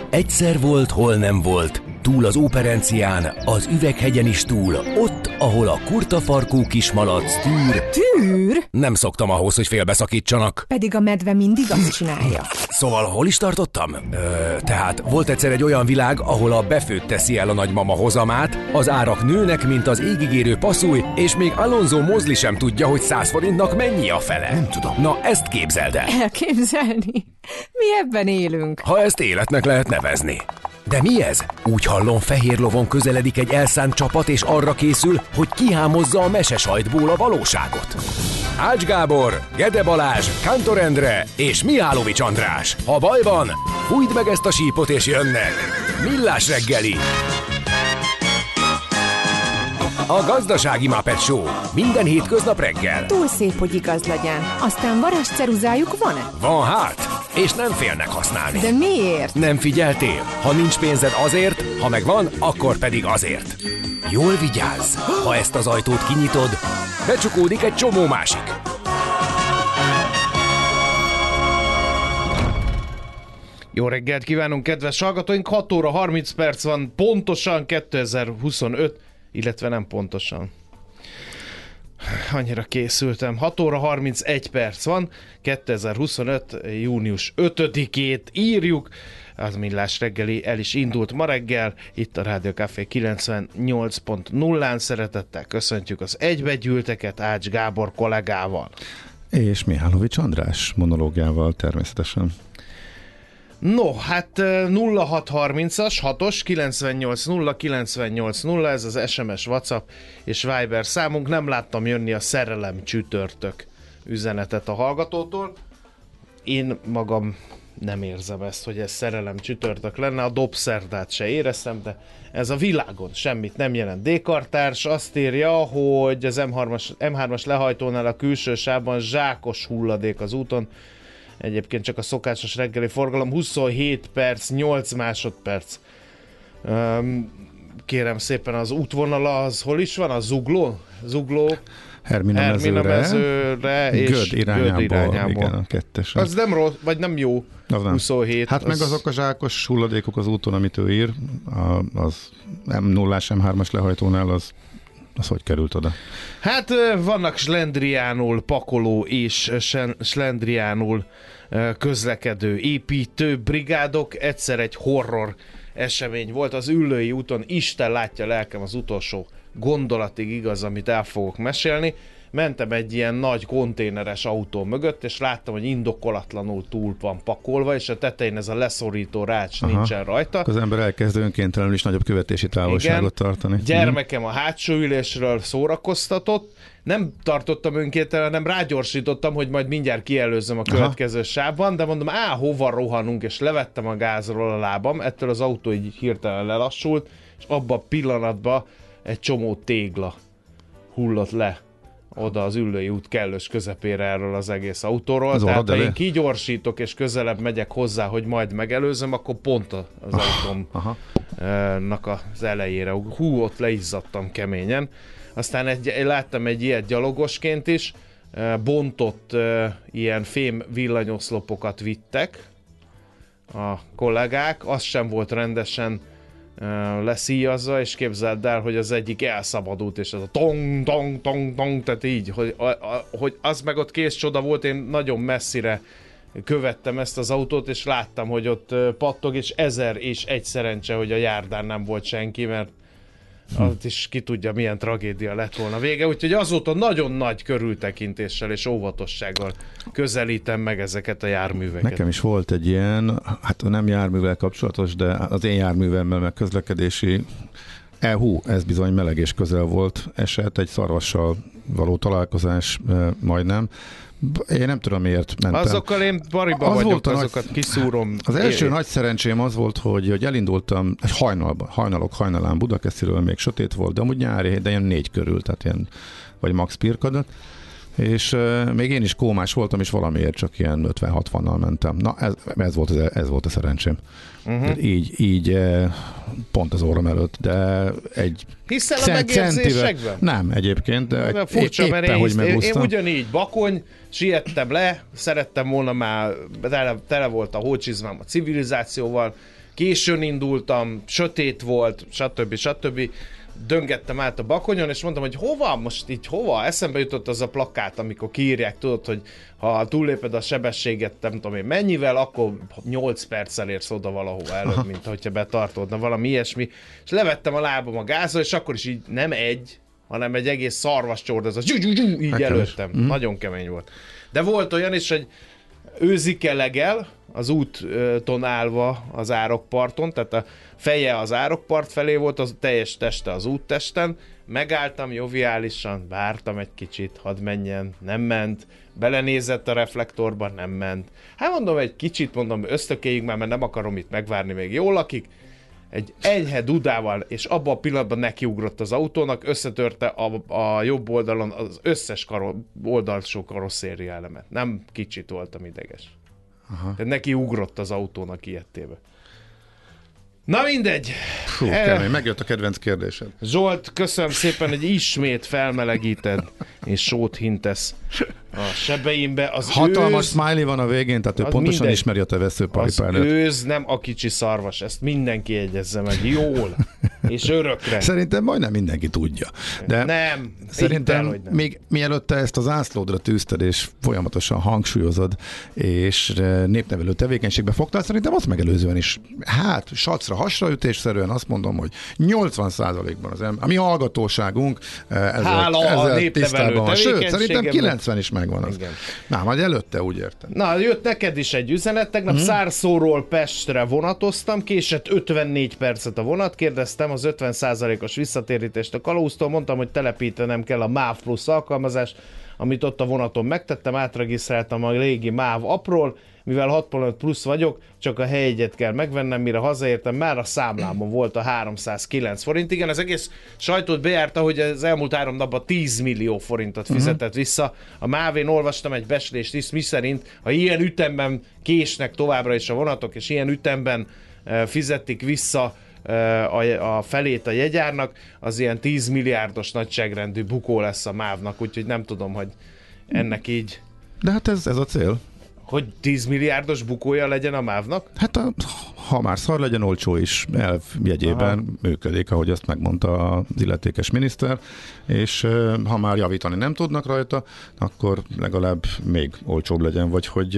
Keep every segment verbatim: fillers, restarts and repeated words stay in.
Egyszer volt, hol nem volt, túl az Óperencián, az Üveghegyen is túl, ott, ahol a kurtafarkú kismalac tűr... Tűr? Nem szoktam ahhoz, hogy félbeszakítsanak. Pedig a medve mindig azt csinálja. Szóval hol is tartottam? Ö, tehát volt egyszer egy olyan világ, ahol a befőtt teszi el a nagymama hozamát, az árak nőnek, mint az égigérő passzúj, és még Alonso Mosley sem tudja, hogy száz forintnak mennyi a fele. Nem tudom. Na, ezt képzeld el. Elképzelni? Mi ebben élünk. Ha ezt életnek lehet nevezni. De mi ez? Úgy hallom, fehér lovon közeledik egy elszánt csapat, és arra készül, hogy kihámozza a mesesajtból a valóságot. Ács Gábor, Gede Balázs, Kántor Endre és Mihálovics András. Ha baj van, fújd meg ezt a sípot és jönnek. Millás reggeli. A Gazdasági Muppet Show. Minden hétköznap reggel. Túl szép, hogy igaz legyen. Aztán varázsceruzájuk van-e? Van hát, és nem félnek használni. De miért? Nem figyeltél? Ha nincs pénzed azért, ha megvan, akkor pedig azért. Jól vigyázz! Ha ezt az ajtót kinyitod, becsukódik egy csomó másik. Jó reggelt kívánunk, kedves hallgatóink! hat óra harminc perc van, pontosan kétezer-huszonöt, illetve nem pontosan. Annyira készültem. hat óra harmincegy perc van, kétezer-huszonöt. június ötödikét írjuk. Az Millás reggeli el is indult ma reggel. Itt a Rádió Café kilencvennyolc pont nullán szeretettel köszöntjük az egybegyűlteket Ács Gábor kollégával. És Mihálovics András monológiával természetesen. No, hát nulla hat harmincas, hatos, kilencvennyolc nulla kilencvennyolc nulla, ez az es em es, WhatsApp és Viber számunk. Nem láttam jönni a szerelem csütörtök üzenetet a hallgatótól. Én magam nem érzem ezt, hogy ez szerelem csütörtök lenne, a dobszerdát se éreztem, de ez a világon semmit nem jelent. D-kartárs azt írja, hogy az em hármas, em hármas lehajtónál a külső sávban zsákos hulladék az úton. Egyébként csak a szokásos reggeli forgalom, huszonhét perc, nyolc másodperc. Um, kérem szépen, az útvonala az hol is van? A Zugló? Zugló? Hermina, Hermina mezőre, mezőre és Göd irányából. Göd irányából. Igen, a kettes. Az nem rossz, vagy nem jó. Az nem. huszonhét. Hát az... meg azok a zsákos hulladékok az úton, amit ő ír, az em nullás, em hármas lehajtónál az Az hogy került oda? Hát vannak slendriánul pakoló és slendriánul közlekedő építő brigádok. Egyszer egy horror esemény volt az Üllői úton. Isten látja lelkem, az utolsó gondolatig igaz, amit el fogok mesélni. Mentem egy ilyen nagy konténeres autó mögött, és láttam, hogy indokolatlanul túl van pakolva, és a tetején ez a leszorító rács Aha. nincsen rajta. Az ember elkezd önkéntelenül is nagyobb követési távolságot Igen. tartani. Gyermekem a hátsó ülésről szórakoztatott. Nem tartottam önkéntelen, nem rágyorsítottam, hogy majd mindjárt kielőzzem a következő Aha. sávban, de mondom, á, hova rohanunk, és levettem a gázról a lábam, ettől az autó így hirtelen lelassult, és abban a pillanatban egy csomó tégla hullott le oda az Üllői út kellős közepére erről az egész autóról. Az Tehát ha én kigyorsítok és közelebb megyek hozzá, hogy majd megelőzöm, akkor pont az oh, autómnak az elejére. Hú, ott leizzadtam keményen. Aztán egy, láttam egy ilyet gyalogosként is, bontott ilyen fém villanyoszlopokat vittek a kollégák, az sem volt rendesen leszíjazza, és képzeld el, hogy az egyik elszabadult, és az a tong, tong, tong, tong, tehát így, hogy, a, a, hogy az meg ott kész csoda volt, én nagyon messzire követtem ezt az autót, és láttam, hogy ott pattog, és ezer és egy szerencse, hogy a járdán nem volt senki, mert ott is ki tudja, milyen tragédia lett volna vége, úgyhogy azóta nagyon nagy körültekintéssel és óvatossággal közelítem meg ezeket a járműveket. Nekem is volt egy ilyen, hát nem járművel kapcsolatos, de az én járművemmel meg közlekedési E, hú, ez bizony meleg és közel volt eset, egy szarvassal való találkozás majdnem. Én nem tudom, miért mentem. Azokkal én bariba az vagyok, azokat nagy, kiszúrom. Az első éri. nagy szerencsém az volt, hogy, hogy elindultam egy hajnalban, hajnalok hajnalán Budakesztiről, még sötét volt, de amúgy nyári, de ilyen négy körül, tehát ilyen, vagy max pirkadott. És uh, még én is kómás voltam, és valamiért csak ilyen ötven-hatvannal mentem. Na, ez, ez, volt, az, ez volt a szerencsém. Uh-huh. Így, így uh, pont az óram előtt, de egy Hiszel a megérzésekben? Nem, egyébként, de egy, furcsa, éppen, én, hogy megúsztam. Én ugyanígy bakony, siettem le, szerettem volna már, tele, tele volt a hócsizmám a civilizációval, későn indultam, sötét volt, stb. stb. Döngettem át a Bakonyon, és mondtam, hogy hova, most így hova? Eszembe jutott az a plakát, amikor kiírják, tudod, hogy ha túlléped a sebességet, nem tudom én mennyivel, akkor nyolc perccel érsz oda valahova előbb, mint hogyha betartod, na valami ilyesmi. És levettem a lábam a gázról, és akkor is így nem egy, hanem egy egész szarvas csord, az így hát előttem. Mm. Nagyon kemény volt. De volt olyan is, hogy őzikelegel, az úton állva az árokparton, tehát a feje az árokpart felé volt, az teljes teste az úttesten, megálltam joviálisan, vártam egy kicsit, hadd menjen, nem ment, belenézett a reflektorba, nem ment. Hát mondom, egy kicsit, mondom, ösztökéljünk már, mert nem akarom itt megvárni, még jól lakik. Egy enyhe dudával, és abban a pillanatban nekiugrott az autónak, összetörte a, a jobb oldalon az összes karo, oldalsó karosszéria elemet. Nem kicsit voltam ideges. Aha. Tehát neki ugrott az autónak ilyettébe. Na mindegy. Fú, kemény, megjött a kedvenc kérdésed. Zsolt, köszönöm szépen, hogy ismét felmelegíted, és sót hintesz a sebeimbe. Az hatalmas őz, smiley van a végén, tehát ő pontosan mindegy. ismeri a te veszőparipádat. Az őz nem a kicsi szarvas, ezt mindenki jegyezze meg jól, és örökre. Szerintem majdnem mindenki tudja. De nem. Szerintem el, nem. még mielőtt te ezt az ászlódra tűzted, és folyamatosan hangsúlyozod, és népnevelő tevékenységbe fogtál, szerintem azt megelőzően is, hát sacra, hasraütésszerűen azt mondom, hogy nyolcvan százalékban az ember, a mi hallgatóságunk ezzel, Hála ezzel a tisztában van. Sőt, szerintem kilencven is megvan az. Igen. Na, majd előtte úgy értem. Na, jött neked is egy üzenet, tegnap hmm. Szárszóról Pestre vonatoztam, késett ötvennégy percet a vonat, kérdeztem az ötven százalékos visszatérítést a kalauztól, mondtam, hogy telepítenem kell a MÁV Plus alkalmazást, amit ott a vonaton megtettem, átregisztráltam a régi MÁV appról, mivel hatvanöt plusz vagyok, csak a helyegyet kell megvennem, mire hazaértem, már a számlámon volt a háromszázkilenc forint. Igen, az egész sajtót bejárta, hogy az elmúlt három napban tíz millió forintot fizetett uh-huh. vissza. A mávén olvastam egy becslést is, miszerint, ha ilyen ütemben késnek továbbra is a vonatok, és ilyen ütemben uh, fizetik vissza uh, a, a felét a jegyárnak, az ilyen tíz milliárdos nagyságrendű bukó lesz a mávnak, úgyhogy nem tudom, hogy ennek így... De hát ez, ez a cél. Hogy tíz milliárdos bukója legyen a mávnak? Hát a, ha már szar legyen, olcsó is elv jegyében Aha. működik, ahogy azt megmondta az illetékes miniszter, és ha már javítani nem tudnak rajta, akkor legalább még olcsóbb legyen, vagy hogy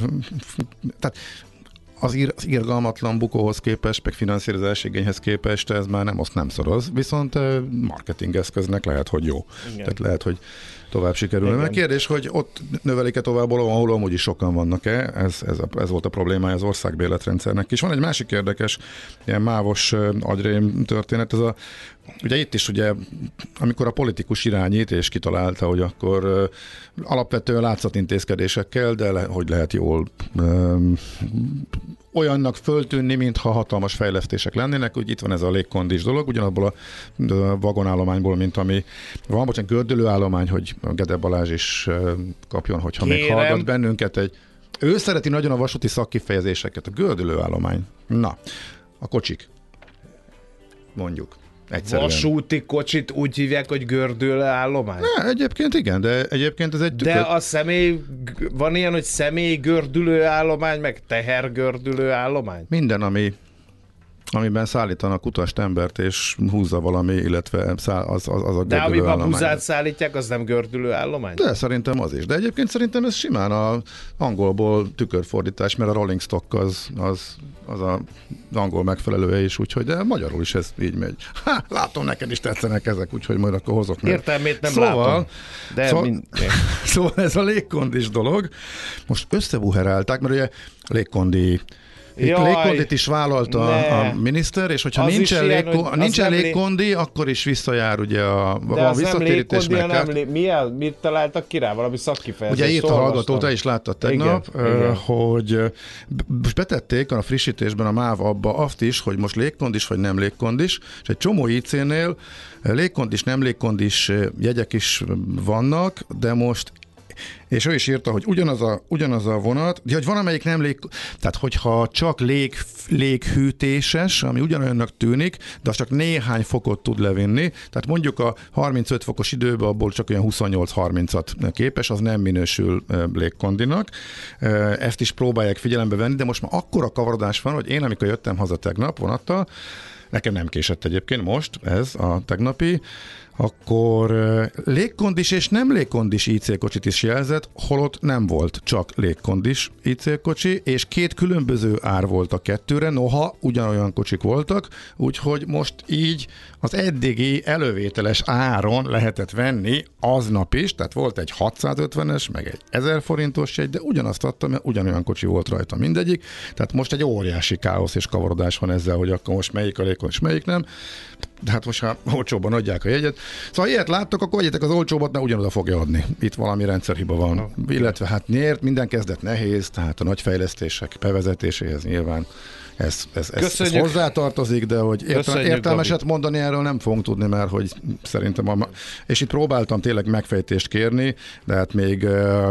tehát az, ír, az irgalmatlan bukóhoz képest, meg finanszírozási igényhez képest ez már nem, azt nem szoroz, viszont marketingeszköznek lehet, hogy jó. Igen. Tehát lehet, hogy tovább sikerül. A kérdés, hogy ott növelik-e tovább, ahol amúgy is sokan vannak-e, ez, ez, a, ez volt a problémája az országbérletrendszernek is. Van egy másik érdekes, ilyen mávos agyrém történet, ez a, ugye itt is ugye, amikor a politikus irányít és kitalálta, hogy akkor uh, alapvetően látszatintézkedésekkel, de le, hogy lehet jól um, olyannak föltűnni, mintha hatalmas fejlesztések lennének, hogy itt van ez a légkondis dolog, ugyanabból a, a vagonállományból, mint ami van, bocsánat, gördülőállomány, hogy Gede Balázs is uh, kapjon, hogyha Kérem. még hallgat bennünket egy... Ő szereti nagyon a vasúti szakkifejezéseket, a gördülőállomány. Na, a kocsik. Mondjuk. Egyszerűen. Vasúti kocsit úgy hívják, hogy gördülőállomány? Ne, egyébként igen, de egyébként ez egy tükör... De a személy, van ilyen, hogy személy gördülőállomány, meg teher gördülőállomány? Minden, ami, amiben szállítanak utast, embert, és húzza valami, illetve száll, az, az, az a De amiben a buzát szállítják, az nem gördülőállomány? De szerintem az is. De egyébként szerintem ez simán a angolból tükörfordítás, mert a rolling stock az, az, az a az angol megfelelője is, úgyhogy de magyarul is ez így megy. Ha, látom, neked is tetszenek ezek, úgyhogy majd akkor hozok meg. Értelmét nem szóval, látom. De szóval, mind... szóval ez a légkondis dolog. Most összebuherálták, mert ugye a légkondi légkondit is vállalta ne. a miniszter, és hogyha nincsen, ilyen, légko- nincsen légkondi, lé... akkor is visszajár ugye a, a visszatérítés meg. De lé... mi, mit találtak ki rá? Valami szakkifejezést. Ugye írt a hallgató, te is láttad tegnap, igen, uh, igen. hogy most betették a frissítésben a MÁV abba azt is, hogy most légkondis vagy nem légkondis, és egy csomó í cénél légkondis, nem légkondis jegyek is vannak, de most és ő is írta, hogy ugyanaz a, ugyanaz a vonat, de hogy van, amelyik nem lég, tehát hogyha csak lég, léghűtéses, ami ugyanolyannak tűnik, de az csak néhány fokot tud levinni, tehát mondjuk a harmincöt fokos időben abból csak olyan huszonnyolc harmincat képes, az nem minősül légkondinak. Ezt is próbálják figyelembe venni, de most már akkora kavarodás van, hogy én, amikor jöttem haza tegnap vonattal, nekem nem késett egyébként most, ez a tegnapi, akkor légkondis és nem légkondis í cé kocsit is jelzett, holott nem volt csak légkondis í cé kocsi, és két különböző ár volt a kettőre, noha ugyanolyan kocsik voltak, úgyhogy most így az eddigi elővételes áron lehetett venni aznap is, tehát volt egy hatszázötvenes, meg egy ezer forintos jegy, de ugyanazt adtam, mert ugyanolyan kocsi volt rajta mindegyik, tehát most egy óriási káosz és kavarodás van ezzel, hogy akkor most melyik a légkondis, melyik nem. De hát most ha olcsóban adják a jegyet. Szóval ilyet láttok, akkor vegyetek az olcsóbbat, mert ugyanoda fogja adni. Itt valami rendszerhiba van. No. Illetve hát nyert, minden kezdet nehéz, tehát a nagy fejlesztések bevezetéséhez nyilván ez, ez, ez, ez hozzátartozik, de hogy értel, értelmeset Gabi. mondani erről nem fogunk tudni, mert hogy szerintem, a, és itt próbáltam tényleg megfejtést kérni, de hát még uh,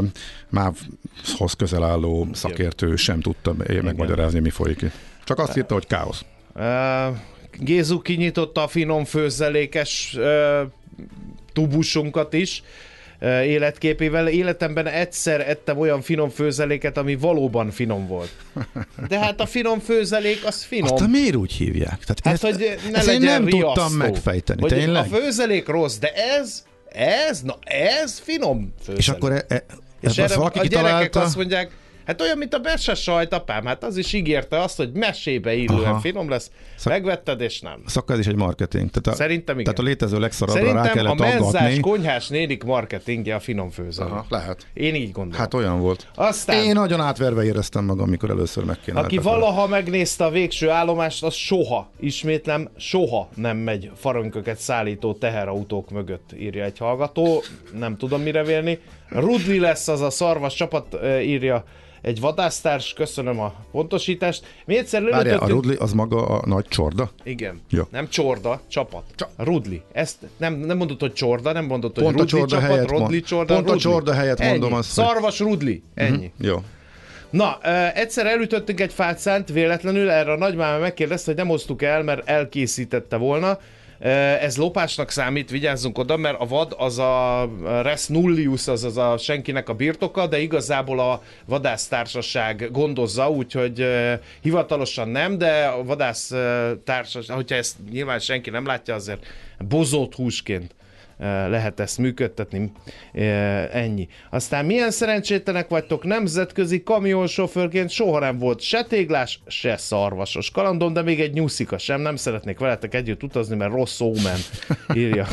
mávhoz közel álló szakértő sem tudta megmagyarázni, mi folyik. Csak azt írta, hogy káosz. Uh... Gézu kinyitotta a finom főzelékes uh, tubusunkat is uh, életképével. Életemben egyszer ettem olyan finom főzeléket, ami valóban finom volt. De hát a finom főzelék az finom. Azt miért úgy hívják? Tehát hát, ezt, hogy ne ezt legyen én nem riasztó. tudtam megfejteni. Hogy tényleg? a főzelék rossz, de ez, ez, na ez finom főzelék. És akkor e, e, és erre valaki a gyerekek kitalálta? azt mondják, hát olyan, mint a mese sajt, apám, hát az is ígérte azt, hogy mesébe illően Aha. finom lesz. Szak... Megvetted, és nem. Szakkal ez is egy marketing. Tehát a, Szerintem igen. Tehát a létező legszarabbra Szerintem rá kellett a menzás aggatni. konyhás nénik marketingje a finom főzelék. Aha, lehet. Én így gondolom. Hát olyan volt. Aztán, Én nagyon átverve éreztem magam, amikor először megkínáltak. Aki valaha megnézte a végső állomást, az soha, ismétlem, soha nem megy farönköket szállító teherautók mögött, írja egy hallgató. Nem tudom mire vélni. Rudli lesz az a szarvas csapat, írja egy vadásztárs, köszönöm a pontosítást. Mi egyszer Várjál, a Rudli az maga a nagy csorda? Igen. Jó. Nem csorda, csapat. Csa- Rudli. Ezt nem, nem mondod, hogy csorda, nem mondod, hogy Pont Rudli a csorda csapat, helyett Rudli mond. csorda, Pont Rudli. a csorda helyett Ennyi. mondom azt. Szarvas Rudli. Ennyi. Uh-huh. Jó. Na, uh, egyszer elütöttünk egy fácszánt véletlenül, erre a nagymáma megkérdezte, hogy nem hoztuk el, mert elkészítette volna. Ez lopásnak számít, vigyázzunk oda, mert a vad az a res nullius, az, az a senkinek a birtoka, de igazából a vadásztársaság gondozza, úgyhogy hivatalosan nem, de a vadásztársaság, hogyha ezt nyilván senki nem látja, azért bozott húsként lehet ezt működtetni. Ennyi. Aztán milyen szerencsétlenek vagytok, nemzetközi kamionsofőrként soha nem volt se téglás, se szarvasos kalandom, de még egy nyuszika sem, nem szeretnék veletek együtt utazni, mert rossz ómen, írja.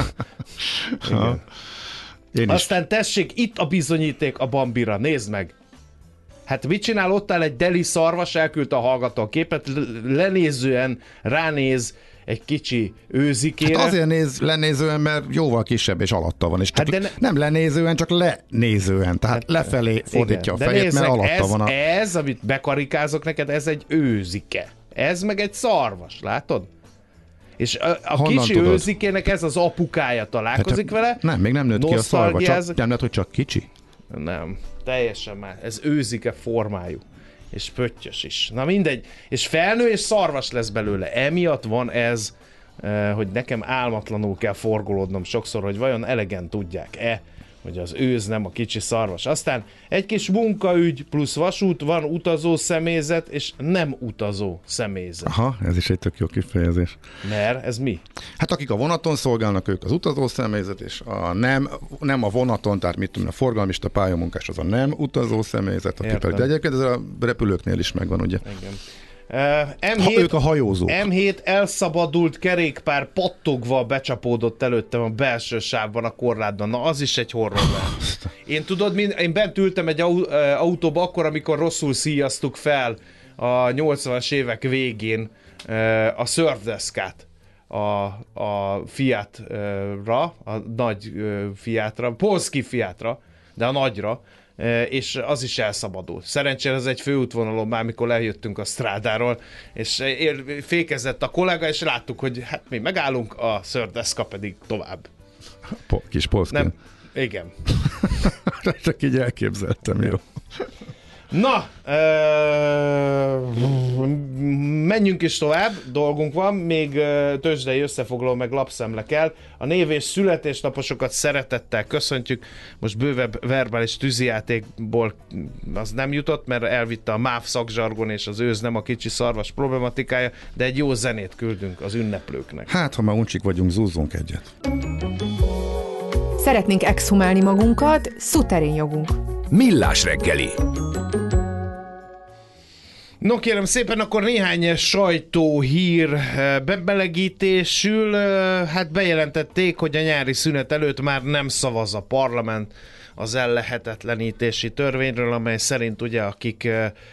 Aztán tessék, itt a bizonyíték a Bambira, nézd meg! Hát mit csinál? Ott áll egy deli szarvas, elküldte a hallgató a képet, lenézően ránéz egy kicsi őzikére. Hát azért néz lenézően, mert jóval kisebb és alatta van. És csak hát ne... nem lenézően, csak lenézően. Tehát hát, lefelé fordítja igen, a fejét, mert alatta ez, van a... ez, amit bekarikázok neked, ez egy őzike. Ez meg egy szarvas, látod? És a, a kicsi tudod? Őzikének ez az apukája találkozik hát, vele. Nem, még nem nőtt ki a szarva. Csak, nem lehet, hogy csak kicsi? Nem, teljesen már. Ez őzike formájú. És pöttyös is. Na mindegy. És felnő és szarvas lesz belőle. Emiatt van ez, hogy nekem álmatlanul kell forgolódnom sokszor, hogy vajon elegen tudják-e, hogy az őz nem a kicsi szarvas. Aztán egy kis munkaügy plusz vasút, van utazó személyzet, és nem utazó személyzet. Aha, ez is egy tök jó kifejezés. Mert ez mi? Hát akik a vonaton szolgálnak, ők az utazó személyzet, és a nem, nem a vonaton, tehát mit tudom, a forgalmista pályamunkás az a nem utazó személyzet, aki pedig, de egyébként ez a repülőknél is megvan, ugye? Igen. Uh, em hét, ha ők a hajózók. em hét elszabadult kerékpár pattogva becsapódott előttem a belső sávban a korlátban. Na, az is egy horror. Én tudod, min, én bent ültem egy autóba akkor, amikor rosszul szíjaztuk fel a nyolcvanas évek végén a szördeszkát a, a Fiatra, a nagy Fiatra, polszki Fiatra, de a nagyra, és az is elszabadult. Szerencsére ez egy főútvonalon már, mikor lejöttünk a strádáról, és fékezett a kollega, és láttuk, hogy hát mi megállunk, a szördeszka pedig tovább. Po- kis polszki. Nem, igen. Csak így elképzeltem, jó. Na, ö, menjünk is tovább, dolgunk van, még tőzsdei összefoglaló, meg lapszemle kell. A név- és születésnaposokat szeretettel köszöntjük. Most bővebb verbális tűzijátékból az nem jutott, mert elvitte a MÁV szakzsargon és az őz nem a kicsi szarvas problematikája, de egy jó zenét küldünk az ünneplőknek. Hát, ha már uncsik vagyunk, zúzzunk egyet. Szeretnénk exhumálni magunkat, szuterén jogunk. Millás reggeli. No kérem szépen, akkor néhány sajtóhír bebelegítésül. Hát bejelentették, hogy a nyári szünet előtt már nem szavaz a parlament az ellehetetlenítési törvényről, amely szerint ugye akik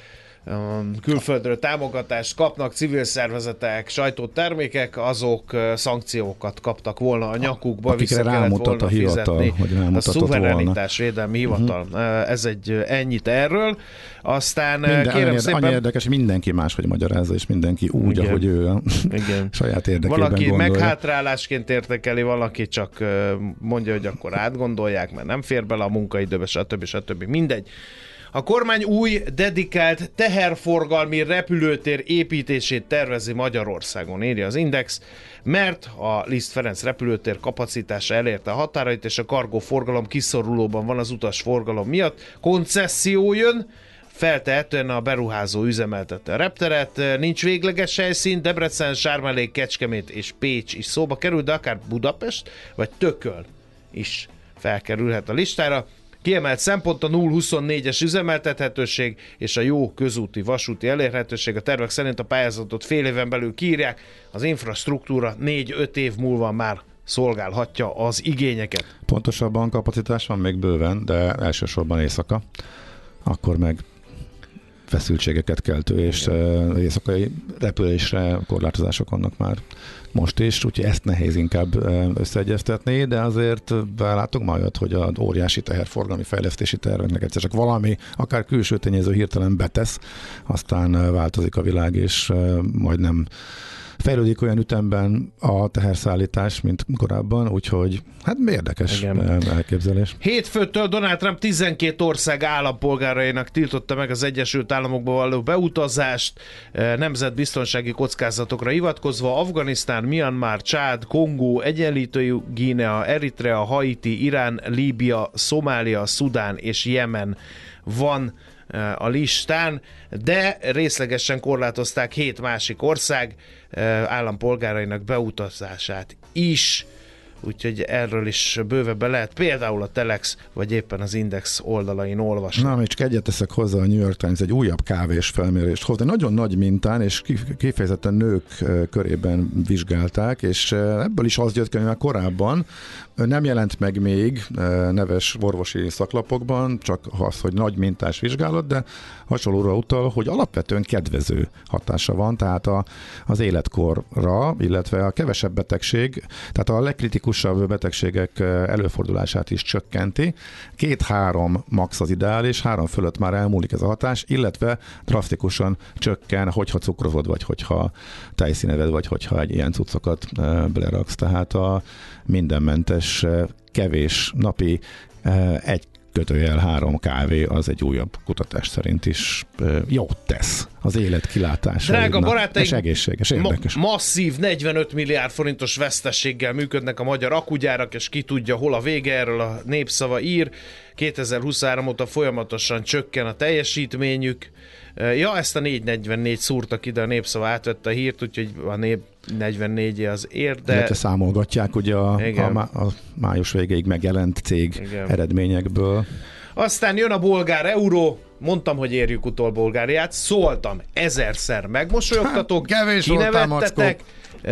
külföldről támogatást kapnak, civil szervezetek, sajtótermékek, azok szankciókat kaptak volna a nyakukba, akikre vissza kellett volna a hivatal, fizetni a szuverenitás védelmi hivatal. Uh-huh. Ez egy ennyit erről. Aztán Minden, kérem annyi, szépen... annyi érdekes, hogy mindenki máshogy magyarázza, és mindenki úgy, igen, ahogy ő a igen. saját érdekében valaki gondolja. meghátrálásként értékeli, valaki csak mondja, hogy akkor átgondolják, mert nem fér bele a munkaidőbe, stb. stb. Mindegy. A kormány új, dedikált teherforgalmi repülőtér építését tervezi Magyarországon, írja az Index, mert a Liszt Ferenc repülőtér kapacitása elérte a határait, és a kargóforgalom kiszorulóban van az utasforgalom miatt. Koncesszió jön, feltehetően a beruházó üzemeltette a repteret, nincs végleges helyszín, Debrecen, Sármellék, Kecskemét és Pécs is szóba kerül, de akár Budapest vagy Tököl is felkerülhet a listára. Kiemelt szempont a nulla huszonnégyes üzemeltethetőség és a jó közúti vasúti elérhetőség. A tervek szerint a pályázatot fél éven belül kiírják, az infrastruktúra négy-öt év múlva már szolgálhatja az igényeket. Pontosabban kapacitás van még bőven, de elsősorban éjszaka. Akkor meg feszültségeket keltő, és uh, éjszakai repülésre korlátozások vannak már most is, úgyhogy ezt nehéz inkább összeegyeztetni, de azért belátok majd, hogy az óriási teherforgalmi fejlesztési terveknek egyszer csak valami, akár külső tényező hirtelen betesz, aztán változik a világ, és majd nem fejlődik olyan ütemben a teherszállítás, mint korábban, úgyhogy hát érdekes igen. elképzelés. Hétfőtől Donald Trump tizenkét ország állampolgárainak tiltotta meg az Egyesült Államokba való beutazást, nemzetbiztonsági kockázatokra hivatkozva. Afganisztán, Myanmar, Csád, Kongó, Egyenlítő Guinea, Eritrea, Haiti, Irán, Líbia, Szomália, Szudán és Jemen van a listán, de részlegesen korlátozták hét másik ország állampolgárainak beutazását is, úgyhogy erről is bővebben lehet például a Telex, vagy éppen az Index oldalain olvasni. Na, még csak egyet teszek hozzá, a New York Times egy újabb kávés felmérést hoz, de nagyon nagy mintán, és kifejezetten nők körében vizsgálták, és ebből is az jött ki, hogy már korábban nem jelent meg még neves orvosi szaklapokban, csak az, hogy nagy mintás vizsgálat, de hasonlóra utal, hogy alapvetően kedvező hatása van, tehát a, az életkorra, illetve a kevesebb betegség, tehát a legkritikusabb betegségek előfordulását is csökkenti. Két-három max az ideális, három fölött már elmúlik ez a hatás, illetve drasztikusan csökken, hogyha cukrozod, vagy hogyha tejszíneved, vagy hogyha egy ilyen cuccokat beleraksz. Tehát a mindenmentes, kevés napi egy kötőjel három kávé az egy újabb kutatás szerint is jót tesz az élet kilátása. Drága barátaim, és egészséges, érdekes. Ma- masszív negyvenöt milliárd forintos veszteséggel működnek a magyar akugyárak, és ki tudja, hol a vége, erről a Népszava ír. kétezer-huszonhárom óta folyamatosan csökken a teljesítményük. Ja, ezt a négy negyvennégy szúrtak ide, a Népszava átvette a hírt, úgyhogy a nép negyvennégy az ér, de... Illetve számolgatják ugye a, a, a május végéig megjelent cég igen. eredményekből. Aztán jön a bolgár euró, mondtam, hogy érjük utol Bulgáriát, szóltam, ezerszer megmosolyogtatok, hát, kinevettetek,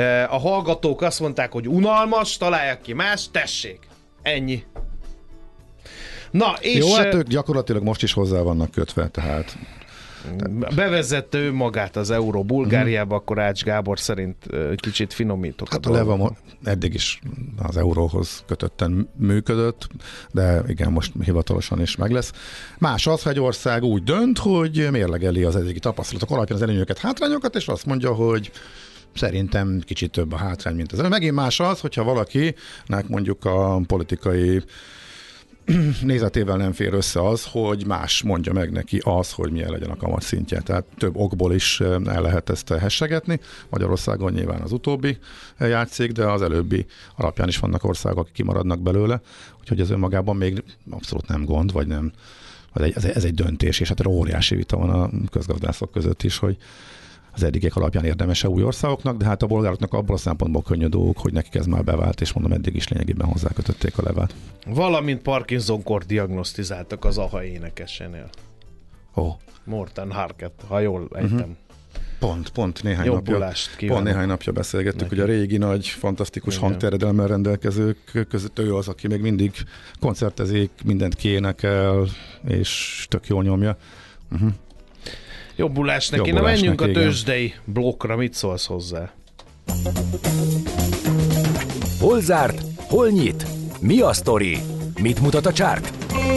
a hallgatók azt mondták, hogy unalmas, találják ki más, tessék, ennyi. Na, és... Jó, hát ők gyakorlatilag most is hozzá vannak kötve, tehát... Bevezette ő magát az euró Bulgáriába, mm. akkor Ács Gábor szerint kicsit finomítok. Hát a, a Leva eddig is az euróhoz kötötten működött, de igen, most hivatalosan is meg lesz. Más az, hogy egy ország úgy dönt, hogy mérlegeli az eddigi tapasztalatok alapján az előnyöket, hátrányokat, és azt mondja, hogy szerintem kicsit több a hátrány, mint az. Megint más az, hogyha valakinek mondjuk a politikai nézetével nem fér össze az, hogy más mondja meg neki az, hogy milyen legyen a kamat szintje. Tehát több okból is el lehet ezt hessegetni. Magyarországon nyilván az utóbbi játszik, de az előbbi alapján is vannak országok, akik kimaradnak belőle, úgyhogy ez önmagában még abszolút nem gond, vagy nem. Ez egy, ez egy döntés, és hát óriási vita van a közgazdászok között is, hogy az eddigek alapján érdemes-e új országoknak, de hát a bolgároknak abból a szempontból könnyű dolgok, hogy nekik ez már bevált, és mondom, eddig is lényegében hozzákötötték a levát. Valamint Parkinson-kor diagnosztizáltak az a há énekesénél. Ó. Oh. Morten Harket, ha jól ejtem. Uh-huh. Pont, pont néhány napja, pont néhány napja beszélgettük, hogy a régi nagy, fantasztikus igen. hangterjedelemmel rendelkezők között ő az, aki még mindig koncertezik, mindent kiénekel, és tök jól nyomja. Uh-huh. Jobbulás neki. Na menjünk neki, a tőzsdei blokkra, mit szólsz hozzá? Hol zárt? Hol nyit? Mi a sztori? Mit mutat a csárt?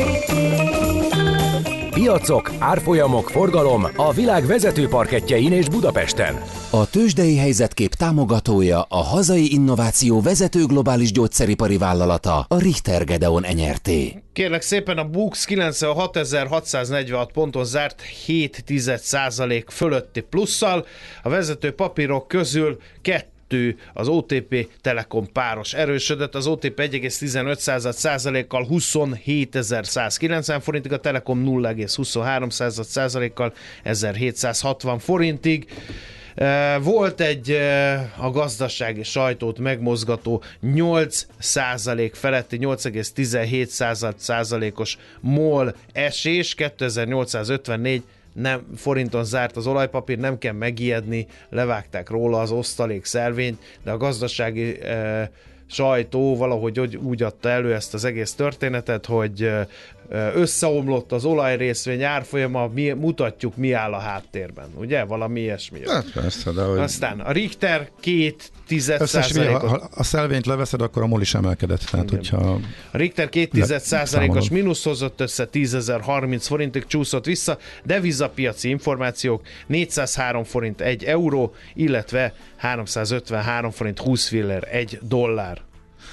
Piacok, árfolyamok, forgalom a világ vezető parkettjein és Budapesten. A tőzsdei helyzetkép támogatója a hazai innováció vezető globális gyógyszeripari vállalata, a Richter Gedeon Enyerté. Kérlek szépen, a Bux kilencvenhatezer-hatszáznegyvenhat ponton zárt hét tized százalék fölötti plusszal, a vezető papírok közül kettő az o té pé Telekom páros erősödött, az o té pé egy egész tizenöt százalékkal huszonhétezer-százkilencven forintig, a Telekom nulla egész huszonhárom százalékkal ezerhétszázhatvan forintig. Volt egy a gazdasági sajtót megmozgató nyolc százalék feletti, nyolc egész tizenhét százalékos MOL esés, kétezer-nyolcszázötvennégy nem, forinton zárt az olajpapír, nem kell megijedni, levágták róla az osztalék szelvényt, de a gazdasági e, sajtó valahogy úgy adta elő ezt az egész történetet, hogy e, összeomlott az olajrészvény árfolyama, mi, mutatjuk, mi áll a háttérben, ugye? Valami ilyesmi. Hát persze, de hogy... Aztán a Richter két tized százalékos... Ha a szelvényt leveszed, akkor a MOL is emelkedett. Tehát, hogyha a Richter két tized százalékos mínusz hozott össze, tízezer-harminc forintig csúszott vissza, devizapiaci információk, négyszázhárom forint egy euró, illetve háromszázötvenhárom forint húsz fillér egy dollár.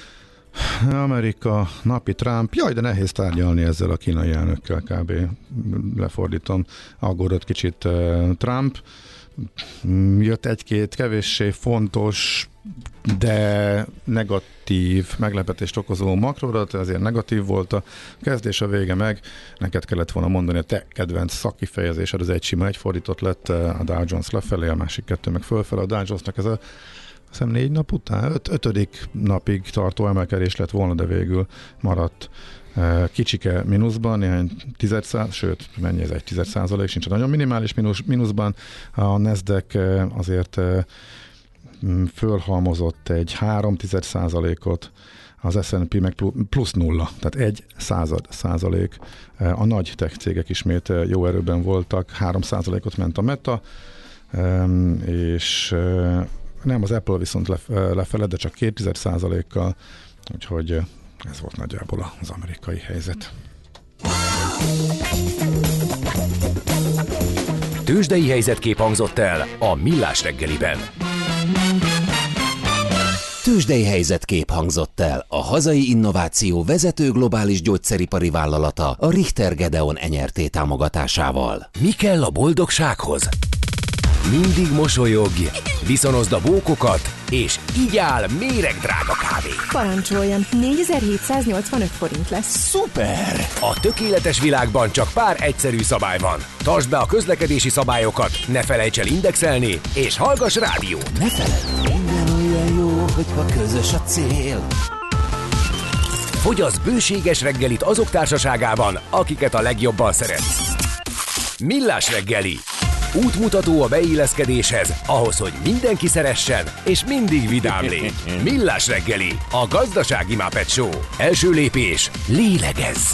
Amerika, napi Trump, jaj, de nehéz tárgyalni ezzel a kínai elnökkel, kb. Lefordítom, aggódott kicsit uh, Trump. Jött egy-két kevéssé fontos, de negatív meglepetést okozó makrodat, ezért negatív volt a kezdés, a vége meg. Neked kellett volna mondani, a te kedvenc szakifejezésed, az egy sima egy fordított lett, a Dow Jones lefelé, a másik kettő meg fölfele. A Dow Jonesnak ez a azt hiszem négy nap után, öt, ötödik napig tartó emelkedés lett volna, de végül maradt e, kicsike mínuszban, néhány tized százalék, sőt, mennyi ez egy tized százalék, sincs nagyon minimális mínusz, mínuszban. A Nasdaq e, azért e, fölhalmozott egy három tized százalékot, az es and pé meg plusz nulla, tehát egy század százalék. E, a nagy tech cégek ismét jó erőben voltak, három százalékot ment a Meta, e, és e, nem, az Apple viszont lefele, de csak két tized százalékkal, úgyhogy ez volt nagyjából az amerikai helyzet. Tőzsdei helyzetkép hangzott el a Millás reggeliben. Tőzsdei helyzetkép hangzott el a hazai innováció vezető globális gyógyszeripari vállalata, a Richter Gedeon Enyerté támogatásával. Mi kell a boldogsághoz? Mindig mosolyogj, viszonozd a bókokat, és így áll méregdrága kávé. Parancsoljon, négyezer-hétszáznyolcvanöt forint lesz. Szuper! A tökéletes világban csak pár egyszerű szabály van. Tartsd be a közlekedési szabályokat, ne felejts el indexelni, és hallgass rádió. Ne feledd, minden olyan jó, hogyha közös a cél. Fogyasz bőséges reggelit azok társaságában, akiket a legjobban szeretsz. Millás reggeli. Útmutató a beilleszkedéshez, ahhoz, hogy mindenki szeressen, és mindig vidám légy. Millás reggeli, a gazdasági Muppet Show. Első lépés, lélegezz!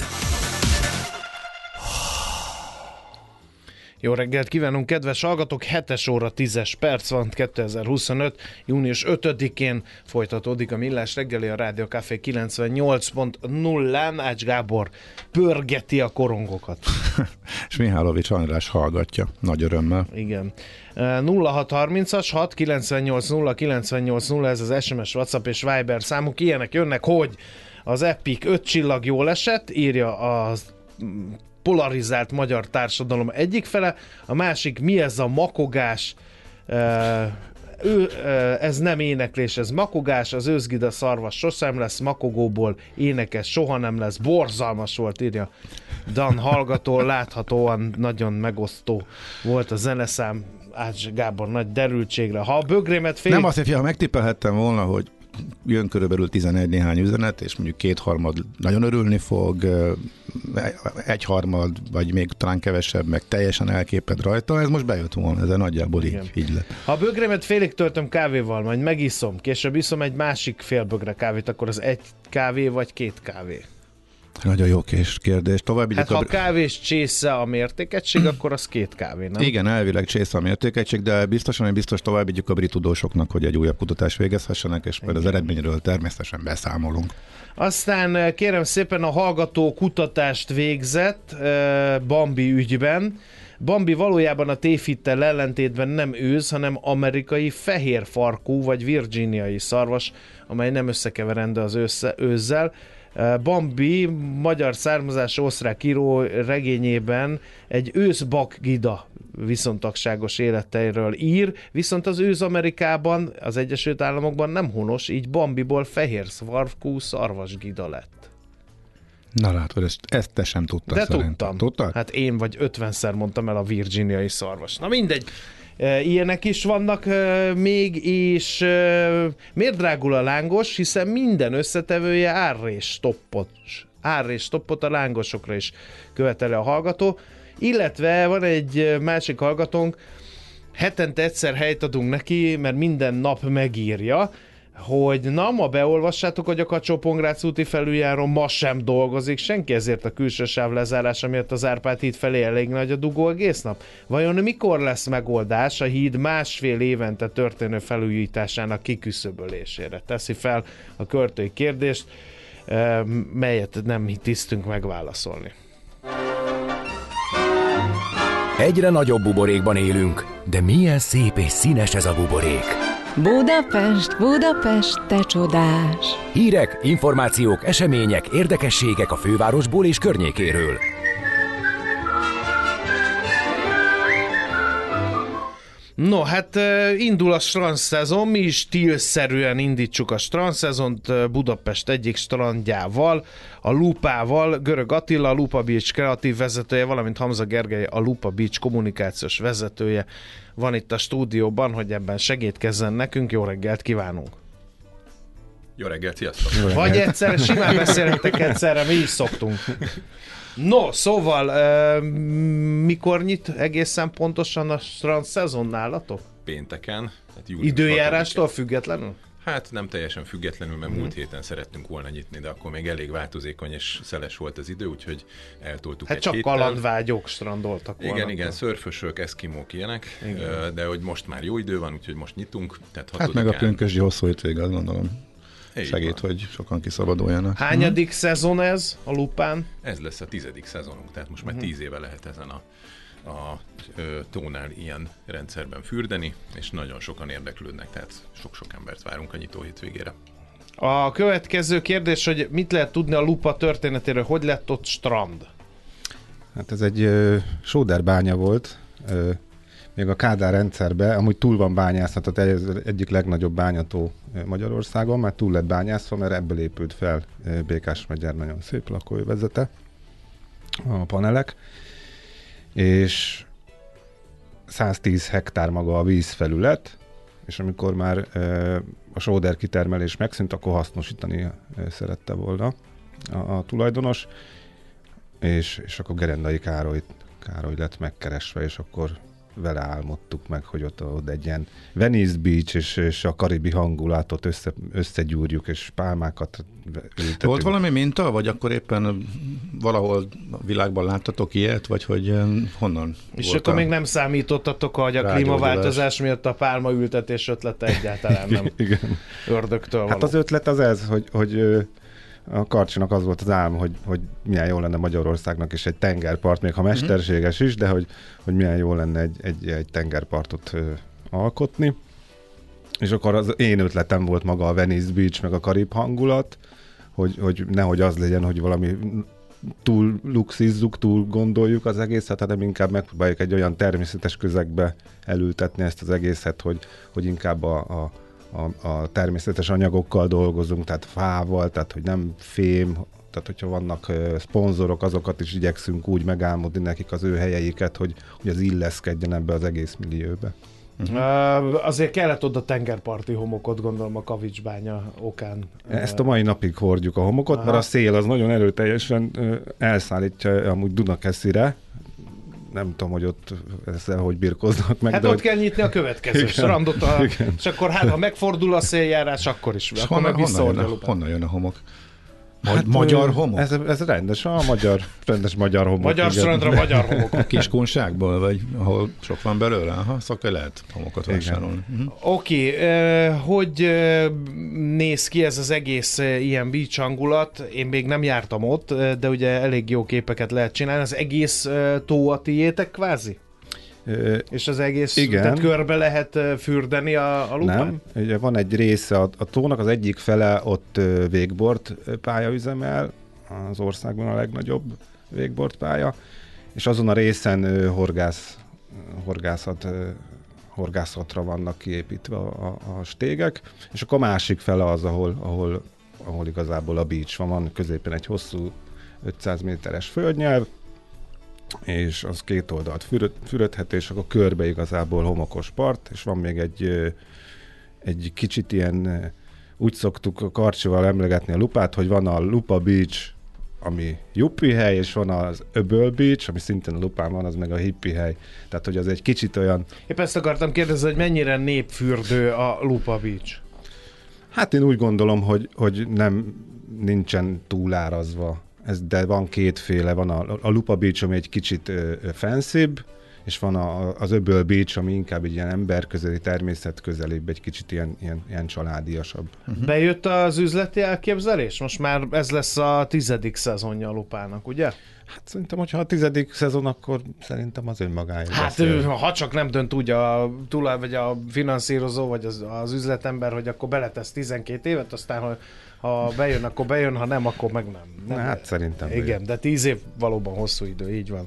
Jó reggelt kívánunk, kedves hallgatók! hetes óra tízes perc van, kétezer-huszonöt. június ötödikén folytatódik a Millás reggeli, a Rádió Café kilencvennyolc pont nullán. Ács Gábor pörgeti a korongokat. És Mihálovics András hallgatja, nagy örömmel. Igen. nulla hat harmincas hat kilencvennyolc nulla kilencvennyolc nulla, ez az es em es, WhatsApp és Viber számuk. Ilyenek jönnek, hogy Az Epic öt csillag jól esett, írja az polarizált magyar társadalom egyik fele, a másik mi ez a makogás, ő, ez nem éneklés, ez makogás, az őzgida szarvas sosem lesz, makogóból énekes soha nem lesz, borzalmas volt, írja Dan hallgató, láthatóan nagyon megosztó volt a zeneszám, Ács Gábor nagy derültségre. Ha a bögrémet fél... Nem azt, hogy ha megtippelhettem volna, hogy jön körülbelül tizenegy néhány üzenet, és mondjuk kétharmad nagyon örülni fog, egyharmad, vagy még talán kevesebb, meg teljesen elképed rajta, ez most bejött volna, ez nagyjából így, így lett. Ha a bögrémet félig töltöm kávéval, majd megiszom, később iszom egy másik fél bögre kávét, akkor az egy kávé vagy két kávé? Nagyon jó kés kérdés. Tovább hát a... ha a kávés csésze a mértékegység, akkor az két kávé, nem? Igen, elvileg csésze a mértékegység, de biztosan, hogy biztos továbbítjuk a brit tudósoknak, hogy egy újabb kutatást végezhessenek, és majd az eredményről természetesen beszámolunk. Aztán kérem szépen a hallgató kutatást végzett Bambi ügyben. Bambi valójában a tévhittel ellentétben nem őz, hanem amerikai fehérfarkú vagy virginiai szarvas, amely nem összekeverendő az össze, őzzel. Bambi magyar származású osztrák író regényében egy őszbakgida viszontagságos életeiről ír, viszont az őz Amerikában, az Egyesült Államokban nem honos, így Bambiból fehér szarvkú szarvasgida lett. Na látod, ezt, ezt te sem tudtad. De szerintem. tudtam. Tudtad? Hát én vagy ötvenszer mondtam el a virginiai szarvas. Na mindegy. Ilyenek is vannak még, és miért drágul a lángos? Hiszen minden összetevője árrés toppot, árrés toppot a lángosokra is követeli a hallgató. Illetve van egy másik hallgatónk, hetente egyszer helyt adunk neki, mert minden nap megírja, hogy na, ma beolvassátok, hogy a Kacsó-Pongrác úti felüljárón ma sem dolgozik senki, ezért a külső sáv lezárása miatt az Árpád híd felé elég nagy a dugó egész nap. Vajon mikor lesz megoldás a híd másfél évente történő felújításának kiküszöbölésére? Teszi fel a költői kérdést, melyet nem tisztünk megválaszolni. Egyre nagyobb buborékban élünk, de milyen szép és színes ez a buborék. Budapest, Budapest, te csodás! Hírek, információk, események, érdekességek a fővárosból és környékéről. No, hát indul a strandszezon, mi is stílszerűen indítsuk a strandszezont Budapest egyik strandjával, a Lupával, Görög Attila, a Lupa Beach kreatív vezetője, valamint Hamza Gergely, a Lupa Beach kommunikációs vezetője van itt a stúdióban, hogy ebben segítkezzen nekünk. Jó reggelt kívánunk! Jó reggelt, sziasztok! Jó reggelt. Vagy egyszer, simán beszélhetek egyszerre, mi is szoktunk. No, szóval uh, mikor nyit egészen pontosan a strand szezon nálatok? Pénteken. Időjárástól függetlenül? Hát nem teljesen függetlenül, mert hmm. múlt héten szerettünk volna nyitni, de akkor még elég változékony és szeles volt az idő, úgyhogy eltoltuk hát egy csak héttel. kalandvágyok strandoltak volna. Igen, igen, szörfösök, eszkimók ilyenek, igen. De hogy most már jó idő van, úgyhogy most nyitunk. Tehát hát meg a pünkösdi hosszú hétvége, azt gondolom. Így segít, van. Hogy sokan kiszabaduljanak. Hányadik hmm. szezon ez a Lupán? Ez lesz a tizedik szezonunk, tehát most már hmm. tíz éve lehet ezen a, a ö, tónál ilyen rendszerben fürdeni, és nagyon sokan érdeklődnek, tehát sok-sok embert várunk a nyitó hétvégére. A következő kérdés, hogy mit lehet tudni a Lupa történetéről, hogy lett ott strand? Hát ez egy ö, sóderbánya volt, ö, még a Kádár rendszerben, amúgy túl van bányászat, tehát ez egyik legnagyobb bányató Magyarországon, már túl lett bányászva, mert ebből épült fel Békás-Megyer nagyon szép lakóövezete, a panelek, és száztíz hektár maga a vízfelület, és amikor már a sóder kitermelés megszűnt, akkor hasznosítani szerette volna a, a tulajdonos, és, és akkor Gerendai Károly, Károly lett megkeresve, és akkor vele álmodtuk meg, hogy ott, ott egy ilyen Venice Beach és, és a karibi hangulatot össze, összegyúrjuk, és pálmákat ültetünk. Volt valami minta, vagy akkor éppen valahol a világban láttatok ilyet, vagy hogy honnan? És akkor még nem számítottatok, hogy a klímaváltozás miatt a pálmaültetés ötlete egyáltalán nem igen. ördögtől való. Hát az ötlet az ez, hogy, hogy a Karcsinak az volt az álma, hogy, hogy milyen jó lenne Magyarországnak is egy tengerpart, még ha mesterséges is, de hogy, hogy milyen jó lenne egy, egy, egy tengerpartot ö, alkotni. És akkor az én ötletem volt maga a Venice Beach, meg a karib hangulat, hogy, hogy nehogy az legyen, hogy valami túl luxizzuk, túl gondoljuk az egészet, hanem inkább megpróbáljuk egy olyan természetes közegbe elültetni ezt az egészet, hogy, hogy inkább a, a, a, a természetes anyagokkal dolgozunk, tehát fával, tehát hogy nem fém, tehát hogyha vannak uh, szponzorok, azokat is igyekszünk úgy megálmodni nekik az ő helyeiket, hogy, hogy az illeszkedjen ebbe az egész millióbe. Uh-huh. Uh, azért kellett oda tengerparti homokot, gondolom, a Kavicsbánya okán. Ezt a mai napig hordjuk a homokot, aha, mert a szél az nagyon erőteljesen uh, elszállítja amúgy Dunakeszire. Nem tudom, hogy ott ezzel hogy birkoznak meg. Hát de ott hogy... kell nyitni a következő strandot, a... és akkor hát, ha megfordul a széljárás, akkor is. Akkor honnan, meg honnan, jön a, honnan jön a homok? Hát, magyar homok? Ez, ez rendes, a magyar, rendes magyar homok. Magyar strandra magyar homok. A Kiskunságból, vagy ahol sok van belőle? Aha, szóval lehet homokot vásárolni. Uh-huh. Oké, okay, uh, hogy uh, néz ki ez az egész uh, ilyen beach hangulat? Én még nem jártam ott, uh, de ugye elég jó képeket lehet csinálni. Az egész uh, tó a tiétek kvázi? Uh, és az egész, igen. Tehát körbe lehet uh, fürdeni a, a lupán? Nem, ugye van egy része a, a tónak, az egyik fele ott uh, wakeboard pálya üzemel, az országban a legnagyobb wakeboard pálya, és azon a részen uh, horgász, uh, horgászat, uh, horgászatra vannak kiépítve a, a, a stégek, és akkor a másik fele az, ahol, ahol, ahol igazából a beach van, van középen egy hosszú ötszáz méteres földnyelv, és az két oldalt füröd, fürödhet, és akkor körbe igazából homokos part, és van még egy, egy kicsit ilyen, úgy szoktuk a Karcsival emlegetni a lupát, hogy van a Lupa Beach, ami juppi hely, és van az Öböl Beach, ami szintén a lupán van, az meg a hippi hely. Tehát, hogy az egy kicsit olyan... Épp ezt akartam kérdezni, hogy mennyire népfürdő a Lupa Beach? Hát én úgy gondolom, hogy, hogy nem nincsen túlárazva. Ez, de van kétféle, van a, a Lupa Beach, ami egy kicsit ö, ö, fancybb, és van a, az Öböl Beach, ami inkább egy ilyen emberközeli, természetközelibb, egy kicsit ilyen, ilyen, ilyen családiasabb. Uh-huh. Bejött az üzleti elképzelés? Most már ez lesz a tizedik szezonja a Lupának, ugye? Hát szerintem, hogyha a tizedik szezon, akkor szerintem az önmagáért Hát beszél. ha csak nem dönt úgy a tulaj, vagy a finanszírozó, vagy az, az üzletember, hogy akkor beletesz tizenkét évet, aztán ha, ha bejön, akkor bejön, ha nem, akkor meg nem. nem. Hát szerintem igen, bejön. de tíz év valóban hosszú idő, így van.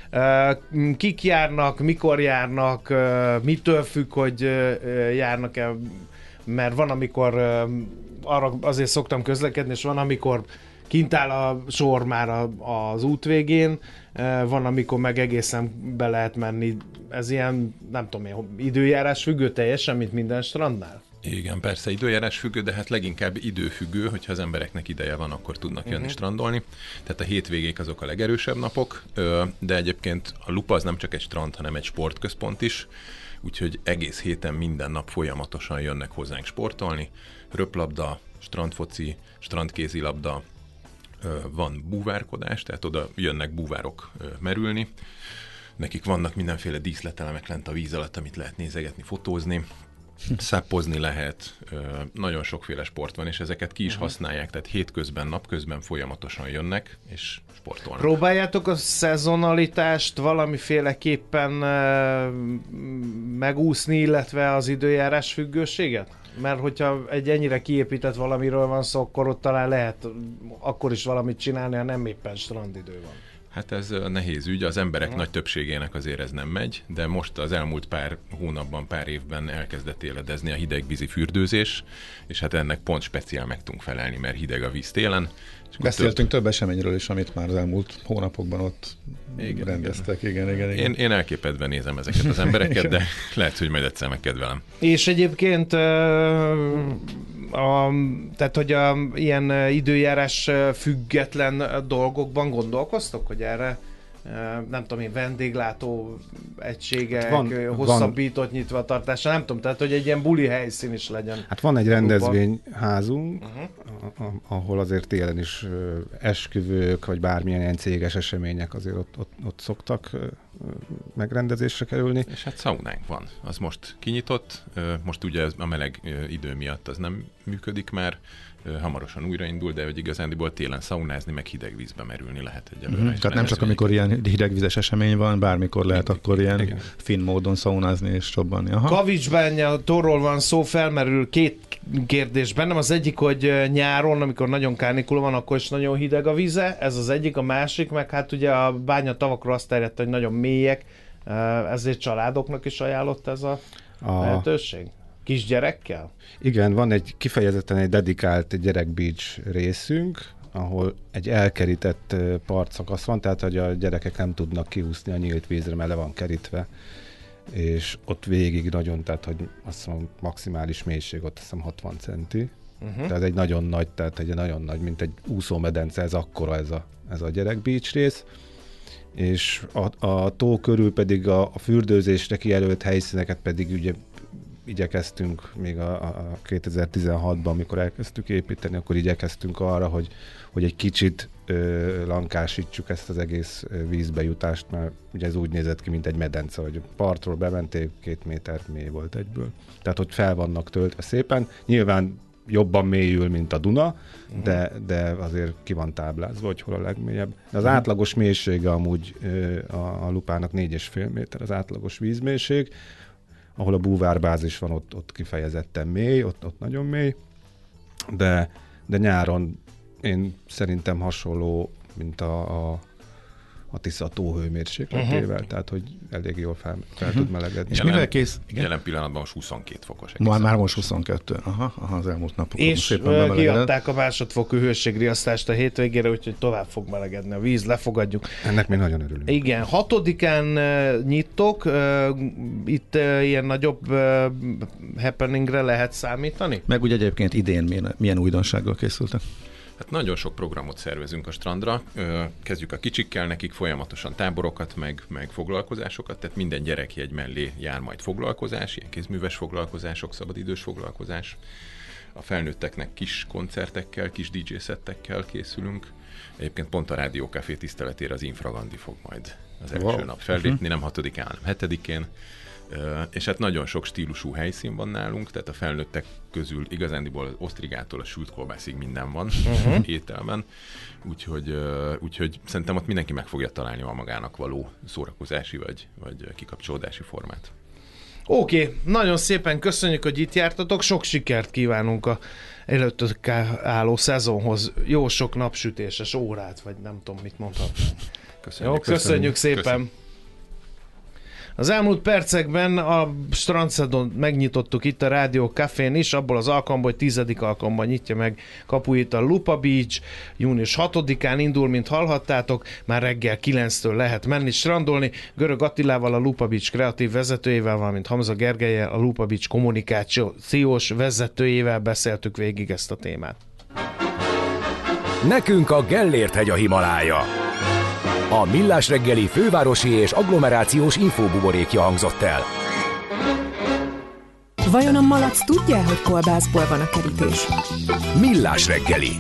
Uh, kik járnak, mikor járnak, uh, mitől függ, hogy uh, járnak-e, mert van, amikor uh, arra azért szoktam közlekedni, és van, amikor kint áll a sor már a, az út végén, uh, van, amikor meg egészen be lehet menni. Ez ilyen, nem tudom én, időjárás függő teljesen, mint minden strandnál? Igen, persze időjárás függő, de hát leginkább időfüggő, hogyha az embereknek ideje van, akkor tudnak jönni uh-huh. strandolni. Tehát a hétvégék azok a legerősebb napok, de egyébként a Lupa az nem csak egy strand, hanem egy sportközpont is, úgyhogy egész héten minden nap folyamatosan jönnek hozzánk sportolni. Röplabda, strandfoci, strandkézilabda, van búvárkodás, tehát oda jönnek búvárok merülni. Nekik vannak mindenféle díszletelemek lent a víz alatt, amit lehet nézegetni, fotózni. Szappozni lehet, nagyon sokféle sport van, és ezeket ki is használják, tehát hétközben, napközben folyamatosan jönnek, és sportolnak. Próbáljátok a szezonalitást valamiféleképpen megúszni, illetve az időjárás függőséget? Mert hogyha egy ennyire kiépített valamiről van szó, akkor ott talán lehet akkor is valamit csinálni, ha nem éppen strandidő van. Hát ez nehéz ügy, az emberek nagy többségének azért ez nem megy, de most az elmúlt pár hónapban, pár évben elkezdett éledezni a hidegvízi fürdőzés, és hát ennek pont speciál meg tudunk felelni, mert hideg a víz télen. Beszéltünk több... több eseményről is, amit már az elmúlt hónapokban ott igen, rendeztek. Igen, igen, igen. Én, én elképedve nézem ezeket az embereket, de lehet, hogy majd egyszer megkedvelem. És egyébként a, tehát, hogy a, ilyen időjárás független dolgokban gondolkoztok, hogy erre nem tudom én, vendéglátó egységek, van, hosszabbított van. Nyitvatartása, nem tudom, tehát hogy egy ilyen buli helyszín is legyen. Hát van egy rendezvényházunk, uh-huh. ahol azért télen is esküvők, vagy bármilyen ilyen céges események azért ott, ott, ott szoktak megrendezésre kerülni. És hát szaunánk van, az most kinyitott, most ugye a meleg idő miatt az nem működik már, hamarosan újraindul, de hogy igazándiból télen szaunázni, meg hideg vízbe merülni lehet egyelőre. Mm-hmm. Tehát nem csak amikor ilyen hidegvizes esemény van, bármikor lehet mindig, akkor ilyen igen. finn módon szaunázni és csobbanni. Kavicsbánya tóról van szó, felmerül két kérdés bennem. Az egyik, hogy nyáron, amikor nagyon kánikula van, akkor is nagyon hideg a vize. Ez az egyik. A másik, meg hát ugye a bányatavakról azt terjedt, hogy nagyon mélyek. Ezért családoknak is ajánlott ez a, a... lehetőség? Kisgyerekkel? Igen, van egy kifejezetten egy dedikált gyerekbeach részünk, ahol egy elkerített partszakasz van, tehát hogy a gyerekek nem tudnak kiúszni a nyílt vízre, mert le van kerítve, és ott végig nagyon, tehát hogy azt mondom, maximális mélység ott azt hiszem hatvan centi. Uh-huh. Tehát egy nagyon nagy, tehát egy nagyon nagy, mint egy úszómedence, ez akkora ez a, ez a gyerekbeach rész. És a, a tó körül pedig a, a fürdőzésre kijelölt helyszíneket pedig ugye igyekeztünk még a, a kétezer-tizenhatban, amikor elkezdtük építeni, akkor igyekeztünk arra, hogy, hogy egy kicsit ö, lankásítsuk ezt az egész vízbejutást, mert ugye ez úgy nézett ki, mint egy medence, hogy partról bementél, két méter mély volt egyből. Tehát, hogy fel vannak töltve szépen. Nyilván jobban mélyül, mint a Duna, uh-huh. de, de azért ki van táblázva, hogy hol a legmélyebb. De az uh-huh. átlagos mélysége amúgy ö, a, a Lupának négy és fél méter az átlagos vízmélység, ahol a búvárbázis van, ott, ott kifejezetten mély, ott, ott nagyon mély, de, de nyáron én szerintem hasonló, mint a, a, a Tisza tó hőmérsékletével, uh-huh. tehát hogy elég jól fel, fel uh-huh. tud melegedni. És mivel kész? Igen? Jelen pillanatban most huszonkét fokos. Már, már most huszonkettő. Aha, aha, az elmúlt napokon. És kiadták a másodfokú hőségriasztást a hétvégére, úgyhogy tovább fog melegedni a víz, lefogadjuk. Ennek mi nagyon örülünk. Igen, hatodikán uh, nyitok, uh, itt uh, ilyen nagyobb uh, happeningre lehet számítani? Meg ugye egyébként idén milyen, milyen újdonsággal készültek? Hát nagyon sok programot szervezünk a strandra. Kezdjük a kicsikkel, nekik folyamatosan táborokat, meg, meg foglalkozásokat, tehát minden gyerekjegy mellé jár majd foglalkozás, ilyen kézműves foglalkozások, szabadidős foglalkozás. A felnőtteknek kis koncertekkel, kis dé dzsé szettekkel készülünk. Egyébként pont a Rádió Café tiszteletére az Infragandi fog majd az első wow. nap fellépni, uh-huh. nem hatodikán, hanem hetedikén. Uh, és hát nagyon sok stílusú helyszín van nálunk, tehát a felnőttek közül igazándiból az osztrigától a sült kolbászig minden van uh-huh. ételben, úgyhogy, uh, úgyhogy szerintem ott mindenki meg fogja találni a magának való szórakozási vagy, vagy kikapcsolódási formát. Oké, okay, nagyon szépen köszönjük, hogy itt jártatok, sok sikert kívánunk a előttük álló szezonhoz, jó sok napsütéses órát, vagy nem tudom, mit mondhatnánk. Köszönjük, jó, köszönjük, köszönjük szépen! Köszönjük. Az elmúlt percekben a strandszedont megnyitottuk itt a Rádió Cafén is, abból az alkalomból, hogy tizedik alkalommal nyitja meg kapuit a Lupa Beach. Június hatodikán indul, mint hallhattátok, már reggel kilenctől lehet menni strandolni. Görög Attilával, a Lupa Beach kreatív vezetőjével, valamint Hamza Gergellyel, a Lupa Beach kommunikációs vezetőjével beszéltük végig ezt a témát. Nekünk a Gellért-hegy a Himalája. A Millás reggeli fővárosi és agglomerációs infóbuborékja hangzott el. Vajon a malac tudja, hogy kolbászból van a kerítés? Millás reggeli.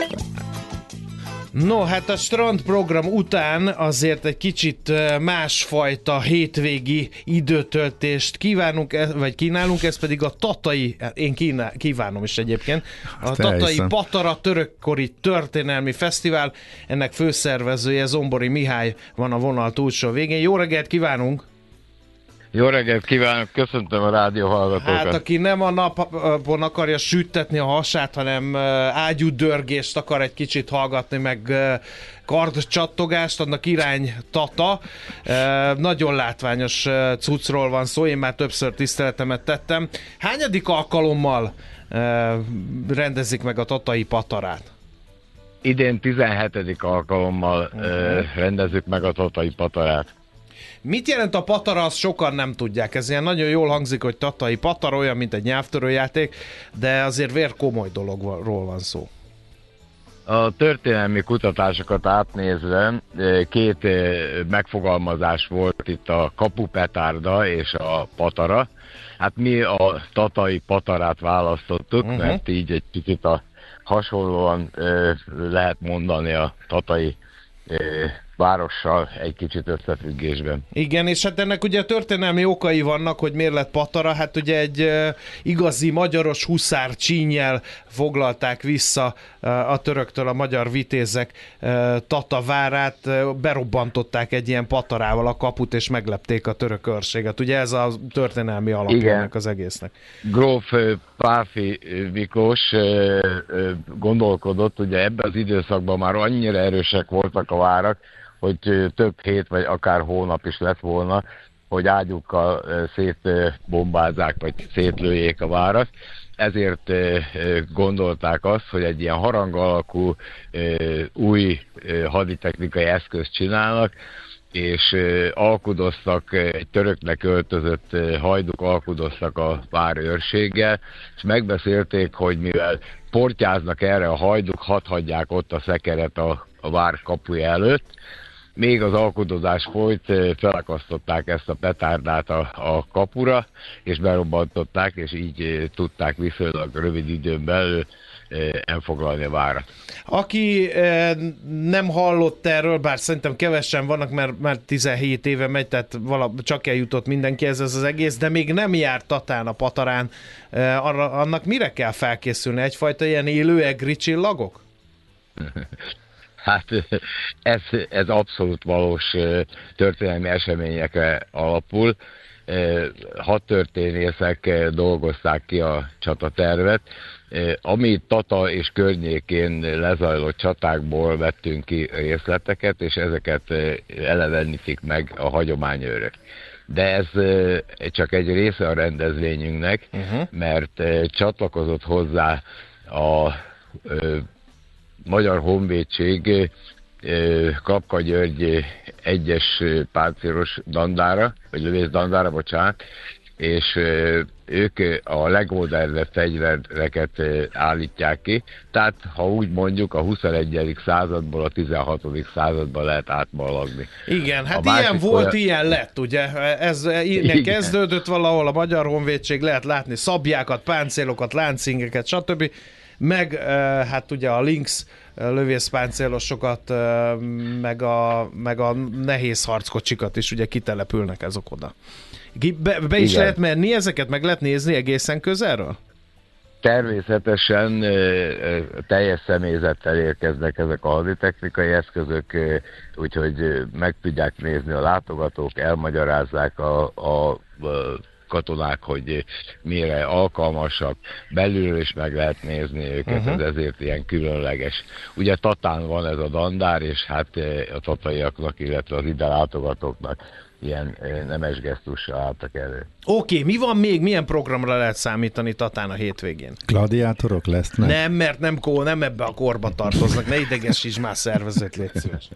No, hát a strandprogram után azért egy kicsit másfajta hétvégi időtöltést kívánunk, vagy kínálunk, ez pedig a tatai, én kínál, kívánom is egyébként, a Tatai Patara Törökkori Történelmi Fesztivál, ennek főszervezője Zombori Mihály van a vonal túlsó végén. Jó reggelt kívánunk! Jó reggelt kívánok, köszöntöm a rádió hallgatókat. Hát aki nem a napon akarja süttetni a hasát, hanem ágyúdörgést akar egy kicsit hallgatni, meg kardcsattogást, annak irány Tata. Nagyon látványos cuccról van szó, én már többször tiszteletemet tettem. Hányadik alkalommal rendezik meg a Tatai Patarát? Idén tizenhetedik alkalommal uh-huh. rendezzük meg a Tatai Patarát. Mit jelent a patara, azt sokan nem tudják. Ez ilyen nagyon jól hangzik, hogy Tatai Patara, olyan, mint egy nyelvtörőjáték, de azért vér komoly dologról van szó. A történelmi kutatásokat átnézve két megfogalmazás volt itt, a kapupetárda és a patara. Hát mi a Tatai Patarát választottuk, uh-huh. mert így egy picit a hasonlóan lehet mondani a tatai várossal egy kicsit összefüggésben. Igen, és hát ennek ugye történelmi okai vannak, hogy miért lett Patara, hát ugye egy uh, igazi magyaros huszár csínnyel foglalták vissza uh, a töröktől a magyar vitézek uh, Tata várát, uh, berobbantották egy ilyen patarával a kaput, és meglepték a török őrséget. Ugye ez a történelmi alapja ennek az egésznek. Gróf Páfi Miklós gondolkodott, ugye ebben az időszakban már annyira erősek voltak a várak, hogy több hét vagy akár hónap is lett volna, hogy ágyukkal szétbombázzák, vagy szétlőjék a várat. Ezért gondolták azt, hogy egy ilyen harang alakú új haditechnikai eszközt csinálnak, és alkudoztak, egy töröknek öltözött hajduk alkudoztak a vár őrséggel, és megbeszélték, hogy mivel portyáznak erre a hajduk, hadd hagyják ott a szekeret a, a vár kapuja előtt. Még az alkudozás folyt, felakasztották ezt a petárdát a, a kapura, és berobbantották, és így tudták viszonylag rövid időn belül elfoglalni a várat. Aki eh, nem hallott erről, bár szerintem kevesen vannak, mert már tizenhét éve megy, tehát vala, csak eljutott mindenki ez az egész, de még nem járt Tatán a Patarán, eh, arra, annak mire kell felkészülni? Egyfajta ilyen élő egri csillagok? Hát ez, ez abszolút valós történelmi eseményekre alapul. Hat történészek dolgozták ki a csatatervet. Ami Tata és környékén lezajlott csatákból vettünk ki részleteket, és ezeket elevenítik meg a hagyományőrök. De ez csak egy része a rendezvényünknek, uh-huh. mert csatlakozott hozzá a Magyar Honvédség Klapka György egyes páncélos dandára, vagy lövész dandára, bocsánat, és ők a legmodernebb fegyvereket állítják ki, tehát ha úgy mondjuk a huszonegyedik századból a tizenhatodik században lehet átmallagni. Igen, hát a ilyen volt, olyan... ilyen lett, ugye? Ez innen kezdődött valahol, a Magyar Honvédség, lehet látni szabjákat, páncélokat, láncingeket, stb. Meg hát ugye a Lynx lövészpáncélosokat, meg a, meg a nehéz harckocsikat is ugye kitelepülnek ezek oda. Be, be is Igen. lehet menni ezeket, meg lehet nézni egészen közelről? Természetesen teljes személyzettel érkeznek ezek a haditechnikai eszközök, úgyhogy meg tudják nézni a látogatók, elmagyarázzák a, a, a katonák, hogy mire alkalmasak, belülről is meg lehet nézni őket, uh-huh. ez ezért ilyen különleges. Ugye Tatán van ez a dandár, és hát a tataiaknak, illetve az ide látogatóknak ilyen nemes gesztussal álltak elő. Oké, okay, mi van még? Milyen programra lehet számítani Tatán a hétvégén? Gladiátorok lesznek? Nem, mert nem, nem ebbe a korba tartoznak, ne idegesíts már szervezőt, légy szíves.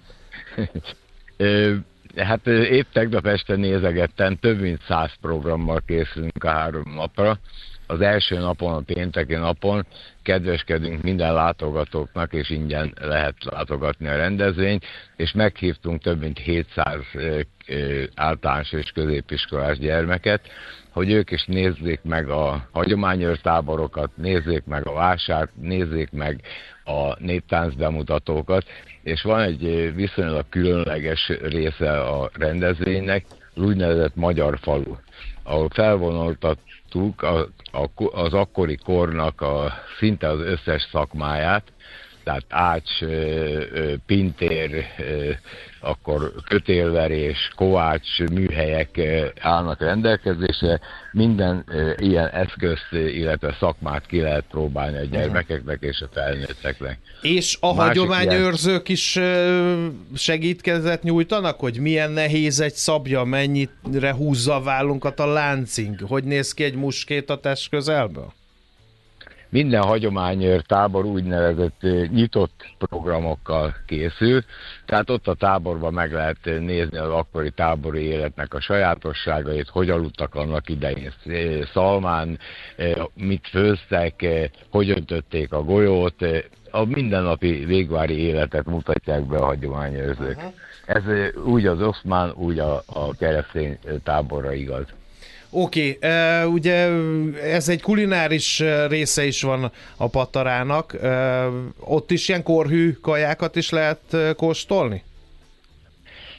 Hát épp tegnap este nézegettem, több mint száz programmal készülünk a három napra. Az első napon, a pénteki napon kedveskedünk minden látogatóknak, és ingyen lehet látogatni a rendezvényt, és meghívtunk több mint hétszáz általános és középiskolás gyermeket, hogy ők is nézzék meg a hagyományőrtáborokat, nézzék meg a vásárt, nézzék meg a néptánc bemutatókat, és van egy viszonylag különleges része a rendezvénynek, úgynevezett Magyar Falu, ahol felvonultattuk a, a, az akkori kornak a, szinte az összes szakmáját, tehát ács, pintér, akkor kötélverés, kovács műhelyek állnak rendelkezésre. Minden ilyen eszközt, illetve szakmát ki lehet próbálni a gyermekeknek és a felnőtteknek. És a hagyományőrzők is segítkezet nyújtanak, hogy milyen nehéz egy szabja, mennyire húzza a vállunkat a láncing? Hogy néz ki egy muskét a test közelből? Minden hagyományőr tábor úgynevezett nyitott programokkal készül, tehát ott a táborban meg lehet nézni az akkori tábori életnek a sajátosságait, hogy aludtak annak idején szalmán, mit főztek, hogy öntötték a golyót, a mindennapi végvári életet mutatják be a hagyományőrzők. Uh-huh. Ez úgy az oszmán, úgy a, a keresztény táborra igaz. Oké, okay, uh, ugye ez egy kulináris része is van a Patarának, uh, ott is ilyen korhű kajákat is lehet uh, kóstolni?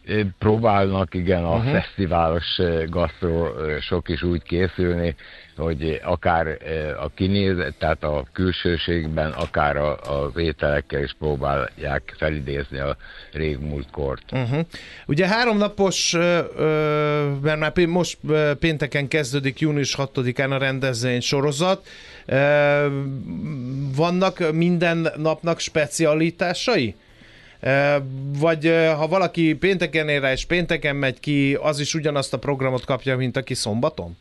Próbálnak, igen, a uh-huh. fesztiválos gasztrosok is úgy készülni, hogy akár a kinézet, tehát a külsőségben, akár a, az ételekkel is próbálják felidézni a régmúltkort. Uh-huh. Ugye háromnapos, mert már most pénteken kezdődik június hatodikán a rendezvény sorozat, vannak minden napnak specialitásai? Vagy ha valaki pénteken ér rá és pénteken megy ki, az is ugyanazt a programot kapja, mint aki szombaton?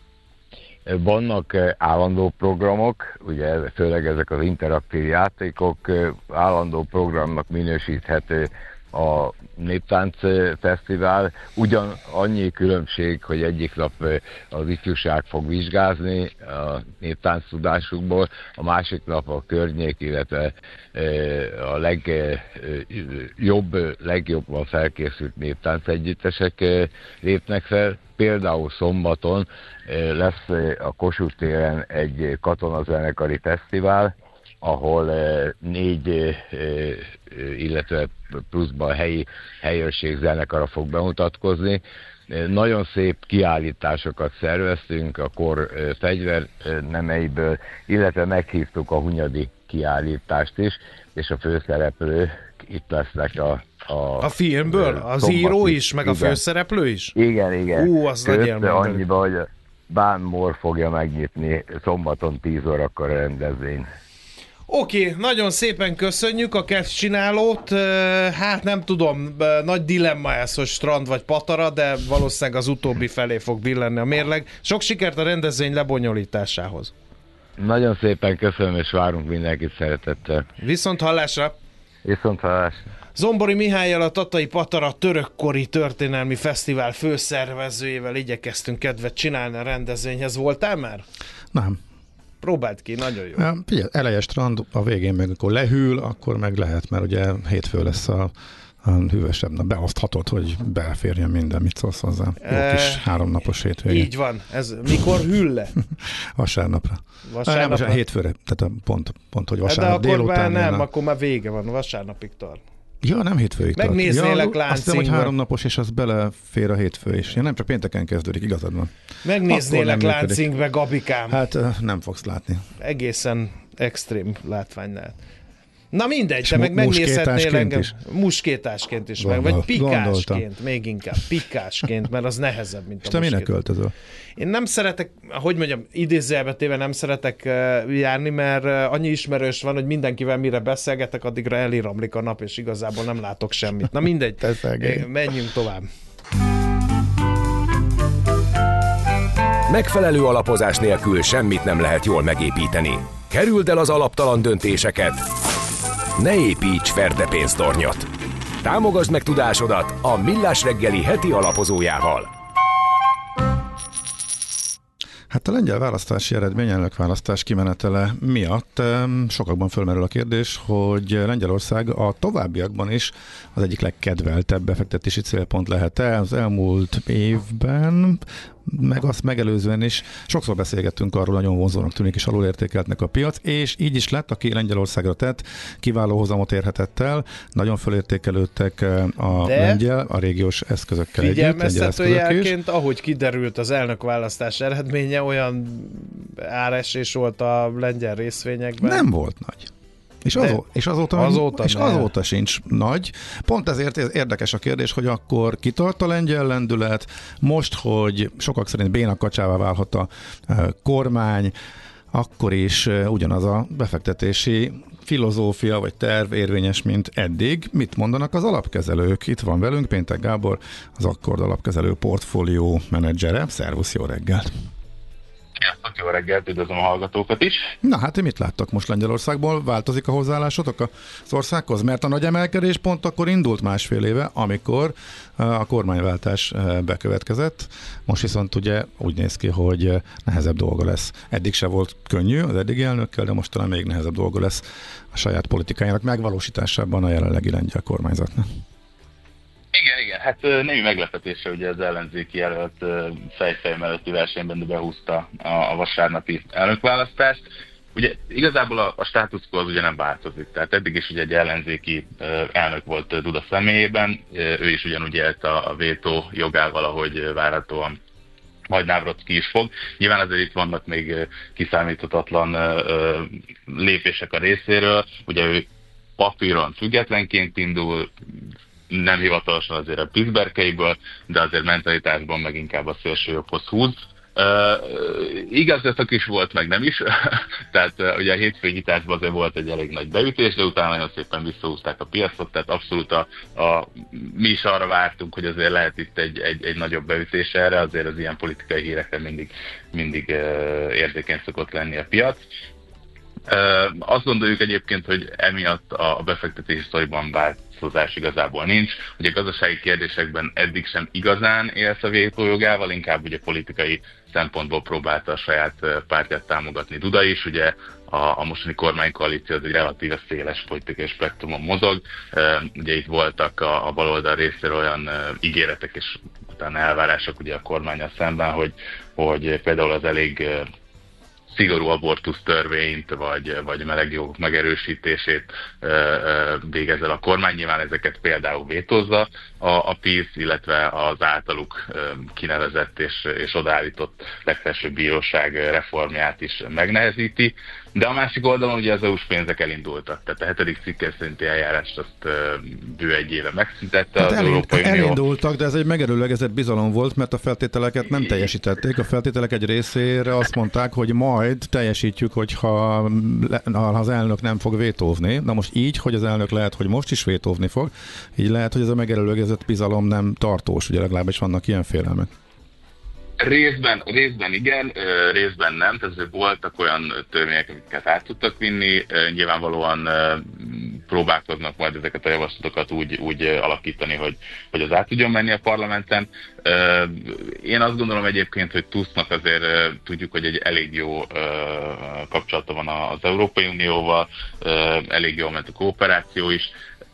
Vannak állandó programok, ugye főleg ezek az interaktív játékok, állandó programnak minősíthető a Néptánc Fesztivál. Ugyan annyi különbség, hogy egyik nap az ifjúság fog vizsgázni a néptánc tudásukból, a másik nap a környék, illetve a legjobb, legjobban felkészült néptánc együttesek lépnek fel. Például szombaton lesz a Kossuth téren egy katonazenekari fesztivál, ahol négy, illetve pluszban helyi helyőrség zenekara fog bemutatkozni. Nagyon szép kiállításokat szerveztünk a kor fegyvernemeiből, illetve meghívtuk a Hunyadi kiállítást is, és a főszereplő itt lesznek a A, a filmből? Az író is, meg igen. A főszereplő is? Igen, igen. Ú, az nagy élmény. Annyiba, hogy Bán Mór fogja megnyitni szombaton tíz órakor a rendezvény. Oké, okay, nagyon szépen köszönjük a kedvcsinálót. Hát nem tudom, nagy dilemma ez, hogy strand vagy patara, de valószínűleg az utóbbi felé fog billenni a mérleg. Sok sikert a rendezvény lebonyolításához. Nagyon szépen köszönöm, és várunk mindenkit szeretettel. Viszont hallásra! Viszont hallásra! Zombori Mihállyal, a Tatai Patara törökkori történelmi fesztivál főszervezőjével igyekeztünk kedvet csinálni a rendezvényhez. Voltál már? Nem. Próbáld ki, nagyon jó. Ja, figyelj, eleje strand, a végén meg akkor lehűl, akkor meg lehet, mert ugye hétfő lesz a, a hűvösebb nap. Beoszthatod, hogy beleférjen minden, mit szólsz hozzá. Jó e... kis háromnapos hétvégén. Így van. Ez mikor hűl le? Vasárnapra. Vasárnapra? Nem, vasárnap, hétfőre, tehát pont, pont hogy vasárnap de akkor délután. Már nem, a... akkor már vége van, vasárnapig tart. Ja, nem hétfőig tart. Megnéznélek ja, Láncingben. Azt hiszem, hogy háromnapos, és az belefér a hétfő is. Ja, nem csak pénteken kezdődik, igazad van. Megnéznélek Láncingbe, Gabikám. Hát nem fogsz látni. Egészen extrém látvány lehet. Na mindegy, te meg megnézhetnél engem. Is. Muskétásként is Gondol, meg, vagy pikásként, gondoltam. Még inkább pikásként, mert az nehezebb, mint és a te minek költözöl? Én nem szeretek, hogy mondjam, idézőjelbe téve nem szeretek járni, mert annyi ismerős van, hogy mindenkivel mire beszélgetek, addigra eliramlik a nap, és igazából nem látok semmit. Na mindegy, menjünk tovább. Megfelelő alapozás nélkül semmit nem lehet jól megépíteni. Kerüld el az alaptalan döntéseket. Ne építs ferdepénztornyot. Támogasd meg tudásodat a Millás reggeli heti alapozójával. Hát a lengyel választási eredmény, elnökválasztás kimenetele miatt sokakban fölmerül a kérdés, hogy Lengyelország a továbbiakban is az egyik legkedveltebb befektetési célpont lehet-e. Az elmúlt évben, meg azt megelőzően is sokszor beszélgettünk arról, nagyon vonzónak tűnik és alulértékeltnek a piac, és így is lett, aki Lengyelországra tett, kiváló hozamot érhetett el, nagyon fölértékelődtek a De lengyel, a régiós eszközökkel együtt. Figyelmeztetőjelként, ahogy kiderült az elnökválasztás eredménye, olyan áresés volt a lengyel részvényekben. Nem volt nagy. És, azó, és, azóta, azóta, és azóta sincs nagy. Pont ezért érdekes a kérdés, hogy akkor kitart a lengyel lendület, most, hogy sokak szerint béna kacsává válhat a kormány, akkor is ugyanaz a befektetési filozófia vagy terv érvényes, mint eddig. Mit mondanak az alapkezelők? Itt van velünk Péntek Gábor, az Akkord alapkezelő portfólió menedzsere. Szervusz, jó reggelt! Sziasztok, jó reggelt, üdvözlöm a hallgatókat is. Na hát, mit láttak most Lengyelországból? Változik a hozzáállásotok az országhoz? Mert a nagy emelkedés pont akkor indult másfél éve, amikor a kormányváltás bekövetkezett. Most viszont ugye úgy néz ki, hogy nehezebb dolga lesz. Eddig se volt könnyű az eddigi elnökkel, de most talán még nehezebb dolga lesz a saját politikájának megvalósításában a jelenlegi lengyel kormányzatnak. Igen, igen, hát némi meglepetésre ugye az ellenzéki jelölt fejfej melletti versenyben behúzta a, a vasárnapi elnökválasztást. Ugye igazából a, a status quo az ugye nem változik, tehát eddig is ugye egy ellenzéki uh, elnök volt Duda személyében, uh, ő is ugyanúgy élt a, a vétó jogával, ahogy várhatóan majd Navracki is fog. Nyilván azért itt vannak még kiszámíthatatlan uh, lépések a részéről, ugye ő papíron függetlenként indul, nem hivatalosan azért a Pittsburgheiből, de azért mentalitásban meg inkább a szélső jobbhoz húz. Uh, igazgatok is volt, meg nem is. Tehát uh, ugye a hétfői nyitásban azért volt egy elég nagy beütés, de utána nagyon szépen visszahúzták a piacot, tehát abszolút a, a, mi is arra vártunk, hogy azért lehet itt egy, egy, egy nagyobb beütés erre, azért az ilyen politikai hírekre mindig, mindig uh, érzékeny szokott lenni a piac. Uh, azt gondoljuk egyébként, hogy emiatt a, a befektetési sztoriban változás igazából nincs. Ugye gazdasági kérdésekben eddig sem igazán élsz a vétójogával, inkább ugye politikai szempontból próbálta a saját pártját támogatni Duda is. Ugye a, a mostani kormánykoalíció az egy relatíve széles politikai spektrumon mozog. Uh, ugye itt voltak a, a baloldal részéről olyan uh, ígéretek és utána elvárások ugye a kormánnyal szemben, hogy, hogy például az elég uh, szigorú abortusz törvényt, vagy, vagy melegjogok megerősítését végez el a kormány. Nyilván ezeket például vétózza a, a PiS, illetve az általuk kinevezett és, és odaállított legfelsőbb bíróság reformját is megnehezíti. De a másik oldalon ugye az é u-s pénzek elindultak. Tehát a hetedik cikkely szerinti eljárást azt bő egy éve megszüntette hát az elind, Európai Unió. Elindultak, de ez egy megerőlegezett bizalom volt, mert a feltételeket nem teljesítették. A feltételek egy részére azt mondták, hogy majd teljesítjük, hogyha az elnök nem fog vétózni. Na most így, hogy az elnök lehet, hogy most is vétózni fog, így lehet, hogy ez a megerőlegezett bizalom nem tartós, ugye legalábbis vannak ilyen félelmek. Részben, részben igen, részben nem, tehát voltak olyan törvények, amiket át tudtak vinni, nyilvánvalóan próbálkoznak majd ezeket a javaslatokat úgy, úgy alakítani, hogy, hogy az át tudjon menni a parlamenten. Én azt gondolom egyébként, hogy Tusknak azért tudjuk, hogy egy elég jó kapcsolata van az Európai Unióval, elég jól ment a kooperáció is.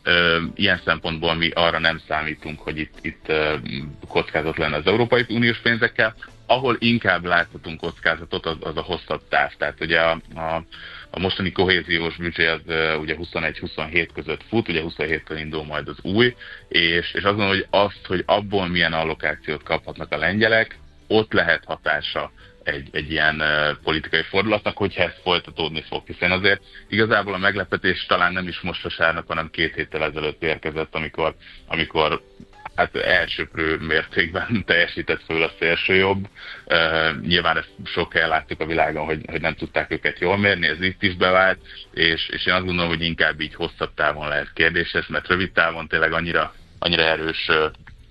Ilyen szempontból mi arra nem számítunk, hogy itt, itt kockázat lenne az Európai Uniós pénzekkel. Ahol inkább láthatunk kockázatot, az, az a hosszabb táv. Tehát ugye a, a, a mostani kohéziós büdzsé az ugye huszonegy huszonhét között fut, ugye huszonhéttől indul majd az új, és, és azt gondolom, hogy azt, hogy abból milyen allokációt kaphatnak a lengyelek, ott lehet hatása egy, egy ilyen uh, politikai fordulatnak, hogyha ez folytatódni fog. Hiszen azért igazából a meglepetés talán nem is most vasárnap, hanem két héttel ezelőtt érkezett, amikor, amikor hát elsőprő mértékben teljesített föl a szélsőjobb. Uh, nyilván ezt sok helyen láttuk a világon, hogy, hogy nem tudták őket jól mérni, ez itt is bevált, és, és én azt gondolom, hogy inkább így hosszabb távon lehet kérdéses, mert rövid távon tényleg annyira, annyira erős uh,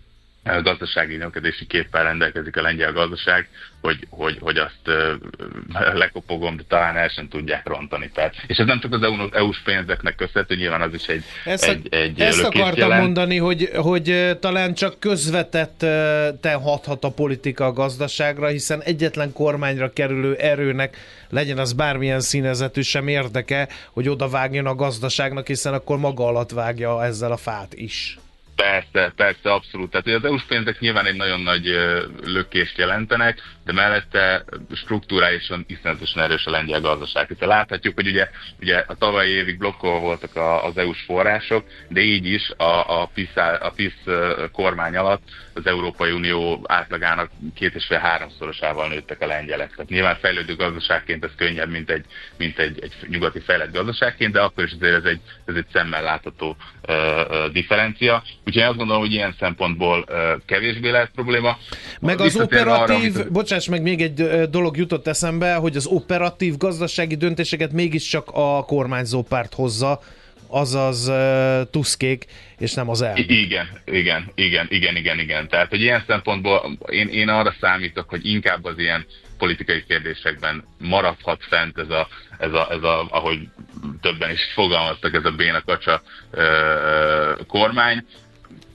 gazdasági növekedési képpel rendelkezik a lengyel gazdaság, hogy, hogy, hogy azt uh, lekopogom, de talán el sem tudják rontani. Tehát, és ez nem csak az é u-s pénzeknek köszönhető, nyilván az is egy, ezt egy, egy Ezt akartam jelent. mondani, hogy, hogy talán csak közvetetten hathat a politika a gazdaságra, hiszen egyetlen kormányra kerülő erőnek, legyen az bármilyen színezetű, sem érdeke, hogy odavágjon a gazdaságnak, hiszen akkor maga alatt vágja ezzel a fát is. Persze, persze, abszolút. Tehát az é u-s pénzek nyilván egy nagyon nagy lökést jelentenek, de mellette struktúrálisan iszonyatosan erős a lengyel gazdaság. Hiszen láthatjuk, hogy ugye, ugye a tavalyi évig blokkolva voltak az é u-s források, de így is a, a, PiS, a PiS kormány alatt az Európai Unió átlagának két és fél háromszorosával nőttek a lengyelek. Tehát nyilván fejlődő gazdaságként ez könnyebb, mint egy, mint egy, egy nyugati fejlett gazdaságként, de akkor is azért ez egy, ez egy szemmel látható uh, uh, differencia. Úgyhogy azt gondolom, hogy ilyen szempontból uh, kevésbé lehet probléma. Meg az operatív, arra, bocsáss meg, még egy dolog jutott eszembe, hogy az operatív gazdasági döntéseket mégiscsak a kormányzó párt hozza, azaz uh, Tuskék, és nem az elnök. Igen, igen, igen, igen, igen, igen. Tehát, hogy ilyen szempontból én, én arra számítok, hogy inkább az ilyen politikai kérdésekben maradhat fent ez a, ez a, ez a ahogy többen is fogalmaztak, ez a béna kacsa uh, kormány.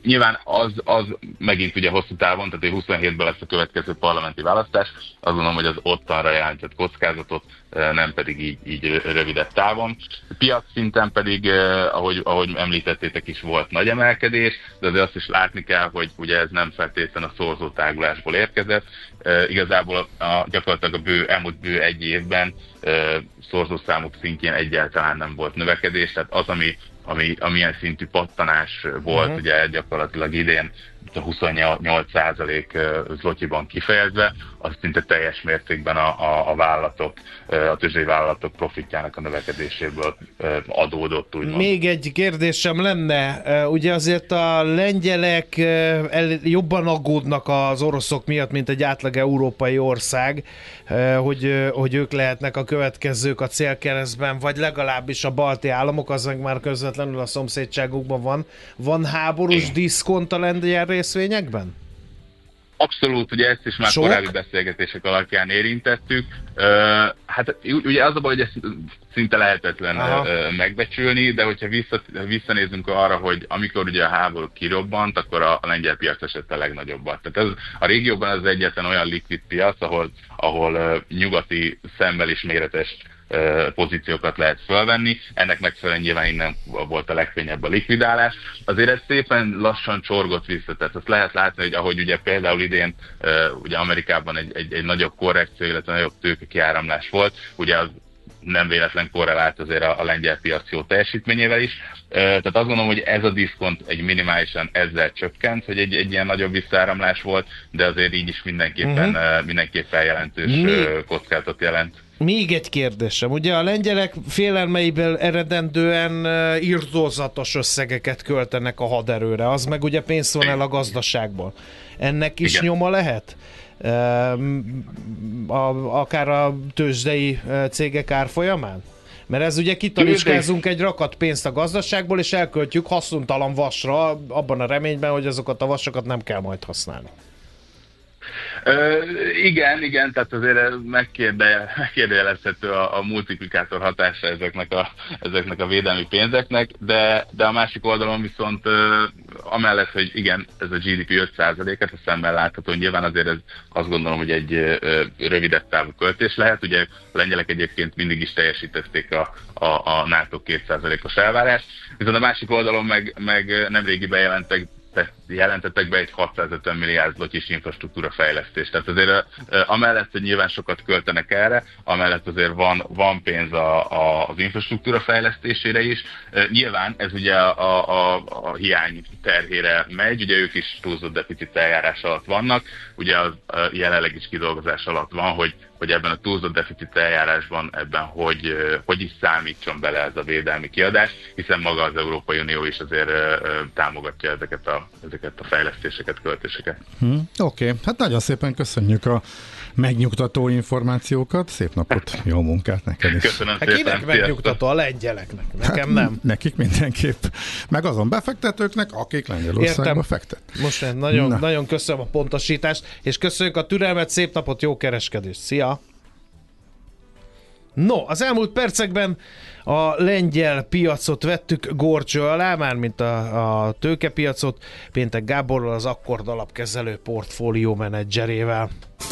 Nyilván az, az megint ugye hosszú távon, tehát huszonhétben lesz a következő parlamenti választás, azt gondolom, hogy az ottanra jelentett kockázatot, nem pedig így, így rövidebb távon. Piac szinten pedig, ahogy, ahogy említettétek is, volt nagy emelkedés, de azért azt is látni kell, hogy ugye ez nem feltétlenül a szorzótágulásból érkezett. Igazából a, gyakorlatilag a bő, elmúlt bő egy évben szorzószámok szintjén egyáltalán nem volt növekedés, tehát az, ami Ami, amilyen szintű pattanás volt, uh-huh. ugye gyakorlatilag idén a huszonnyolc százalék zlotyiban kifejezve, az szinte teljes mértékben a, a, a vállalatok, a tőzsdei vállalatok profitjának a növekedéséből adódott, úgymond. Még egy kérdésem lenne, ugye azért a lengyelek jobban aggódnak az oroszok miatt, mint egy átlag európai ország, hogy, hogy ők lehetnek a következők a célkeresztben, vagy legalábbis a balti államok, az meg már közvetlenül a szomszédságukban van. Van háborús diszkont a lengyel részvényekben? Abszolút, ugye ezt is már Sok? korábbi beszélgetések alapján érintettük. Uh, hát ugye az a baj, hogy ezt szinte lehetetlen uh, megbecsülni, de hogyha vissza, visszanézünk arra, hogy amikor ugye a háború kirobbant, akkor a, a lengyel piac esett a legnagyobbat. Tehát ez, a régióban az egyetlen olyan likvid piac, ahol, ahol uh, nyugati szemmel is méretes pozíciókat lehet felvenni, ennek megfelelően nyilván innen volt a legkönnyebb a likvidálás. Azért ez szépen lassan csorgott vissza, tehát azt lehet látni, hogy ahogy ugye például idén ugye Amerikában egy, egy, egy nagyobb korrekció, illetve nagyobb tőkekiáramlás volt, ugye az nem véletlen korrelált azért a, a lengyel piac jó teljesítményével is. Tehát azt gondolom, hogy ez a diszkont egy minimálisan ezzel csökkent, hogy egy, egy ilyen nagyobb visszaáramlás volt, de azért így is mindenképpen, uh-huh. mindenképpen jelentős Mi? kockázatot jelent. Még egy kérdésem. Ugye a lengyelek félelmeiből eredendően irtózatos összegeket költenek a haderőre, az meg ugye pénzt von el a gazdaságból. Ennek is Igen. nyoma lehet? A, akár a tőzsdei cégek árfolyamán? Mert ez ugye kitaliskázunk egy rakat pénzt a gazdaságból, és elköltjük haszontalan vasra, abban a reményben, hogy azokat a vasokat nem kell majd használni. Uh, igen, igen, tehát azért megkérde, megkérdőjelezhető a, a multiplikátor hatása ezeknek a, ezeknek a védelmi pénzeknek, de, de a másik oldalon viszont uh, amellett, hogy igen, ez a gé dé pé öt százaléket, a szemmel látható, nyilván azért ez azt gondolom, hogy egy uh, rövidebb távú költés lehet. Ugye a lengyelek egyébként mindig is teljesítették a, a, a NATO két százalékos elvárást, viszont a másik oldalon meg, meg nemrégi bejelentek, jelentettek be egy hatszázötven milliárd zlotyis infrastruktúra fejlesztést. Tehát azért amellett, hogy nyilván sokat költenek erre, amellett azért van, van pénz a, a, az infrastruktúra fejlesztésére is. Nyilván ez ugye a, a, a hiány terhére megy, ugye ők is túlzott deficit eljárás alatt vannak, ugye az jelenleg is kidolgozás alatt van, hogy hogy ebben a túlzott deficit eljárásban ebben hogy, hogy is számítson bele ez a védelmi kiadás, hiszen maga az Európai Unió is azért támogatja ezeket a, ezeket a fejlesztéseket, költéseket. Hmm, Oké, okay. Hát nagyon szépen köszönjük a megnyugtató információkat, szép napot, jó munkát neked is. Köszönöm hát szépen. Kinek megnyugtató? A lengyeleknek, nekem nem. Hát, nekik mindenképp. Meg azon befektetőknek, akik Lengyelországba fektet. Most nagyon, nagyon köszönöm a pontosítást, és köszönjük a türelmet, szép napot, jó kereskedést. Szia! No, az elmúlt percekben a lengyel piacot vettük górcső alá, mármint a, a tőkepiacot, Péntek Gáborral, az Akkord alapkezelő portfólió menedzserével.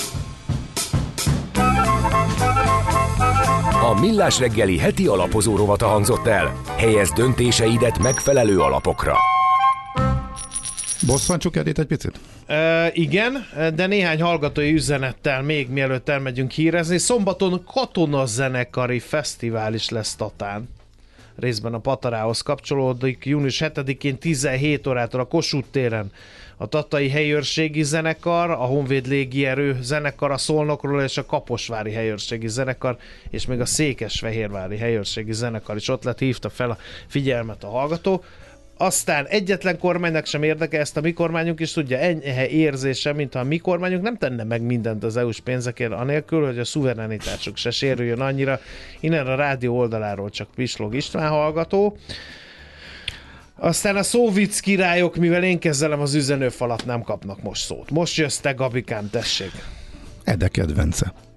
A Millás reggeli heti alapozó rovata hangzott el. Helyezd döntéseidet megfelelő alapokra. Bosszantsuk Edit egy picit? Uh, igen, de néhány hallgatói üzenettel még mielőtt elmegyünk hírezni. Szombaton katonazenekari fesztivál is lesz Tatán. Részben a Patarához kapcsolódik. június hetedikén tizenhét órától a Kossuth téren a Tatai Helyőrségi Zenekar, a Honvéd Légierő Zenekar, a Szolnokról és a Kaposvári Helyőrségi Zenekar, és még a Székesfehérvári Helyőrségi Zenekar is ott lett, hívta fel a figyelmet a hallgató. Aztán egyetlen kormánynak sem érdeke, ezt a mi kormányunk is tudja, enyhe érzése, mintha a mi kormányunk nem tenne meg mindent az é u-s pénzekért, anélkül, hogy a szuverenitásuk se sérüljön annyira. Innen a rádió oldaláról csak Pislog István hallgató. Aztán a szóvic királyok, mivel én kezelem az üzenőfalat, nem kapnak most szót. Most jössz te, Gabikám, tessék! Ede kedvence.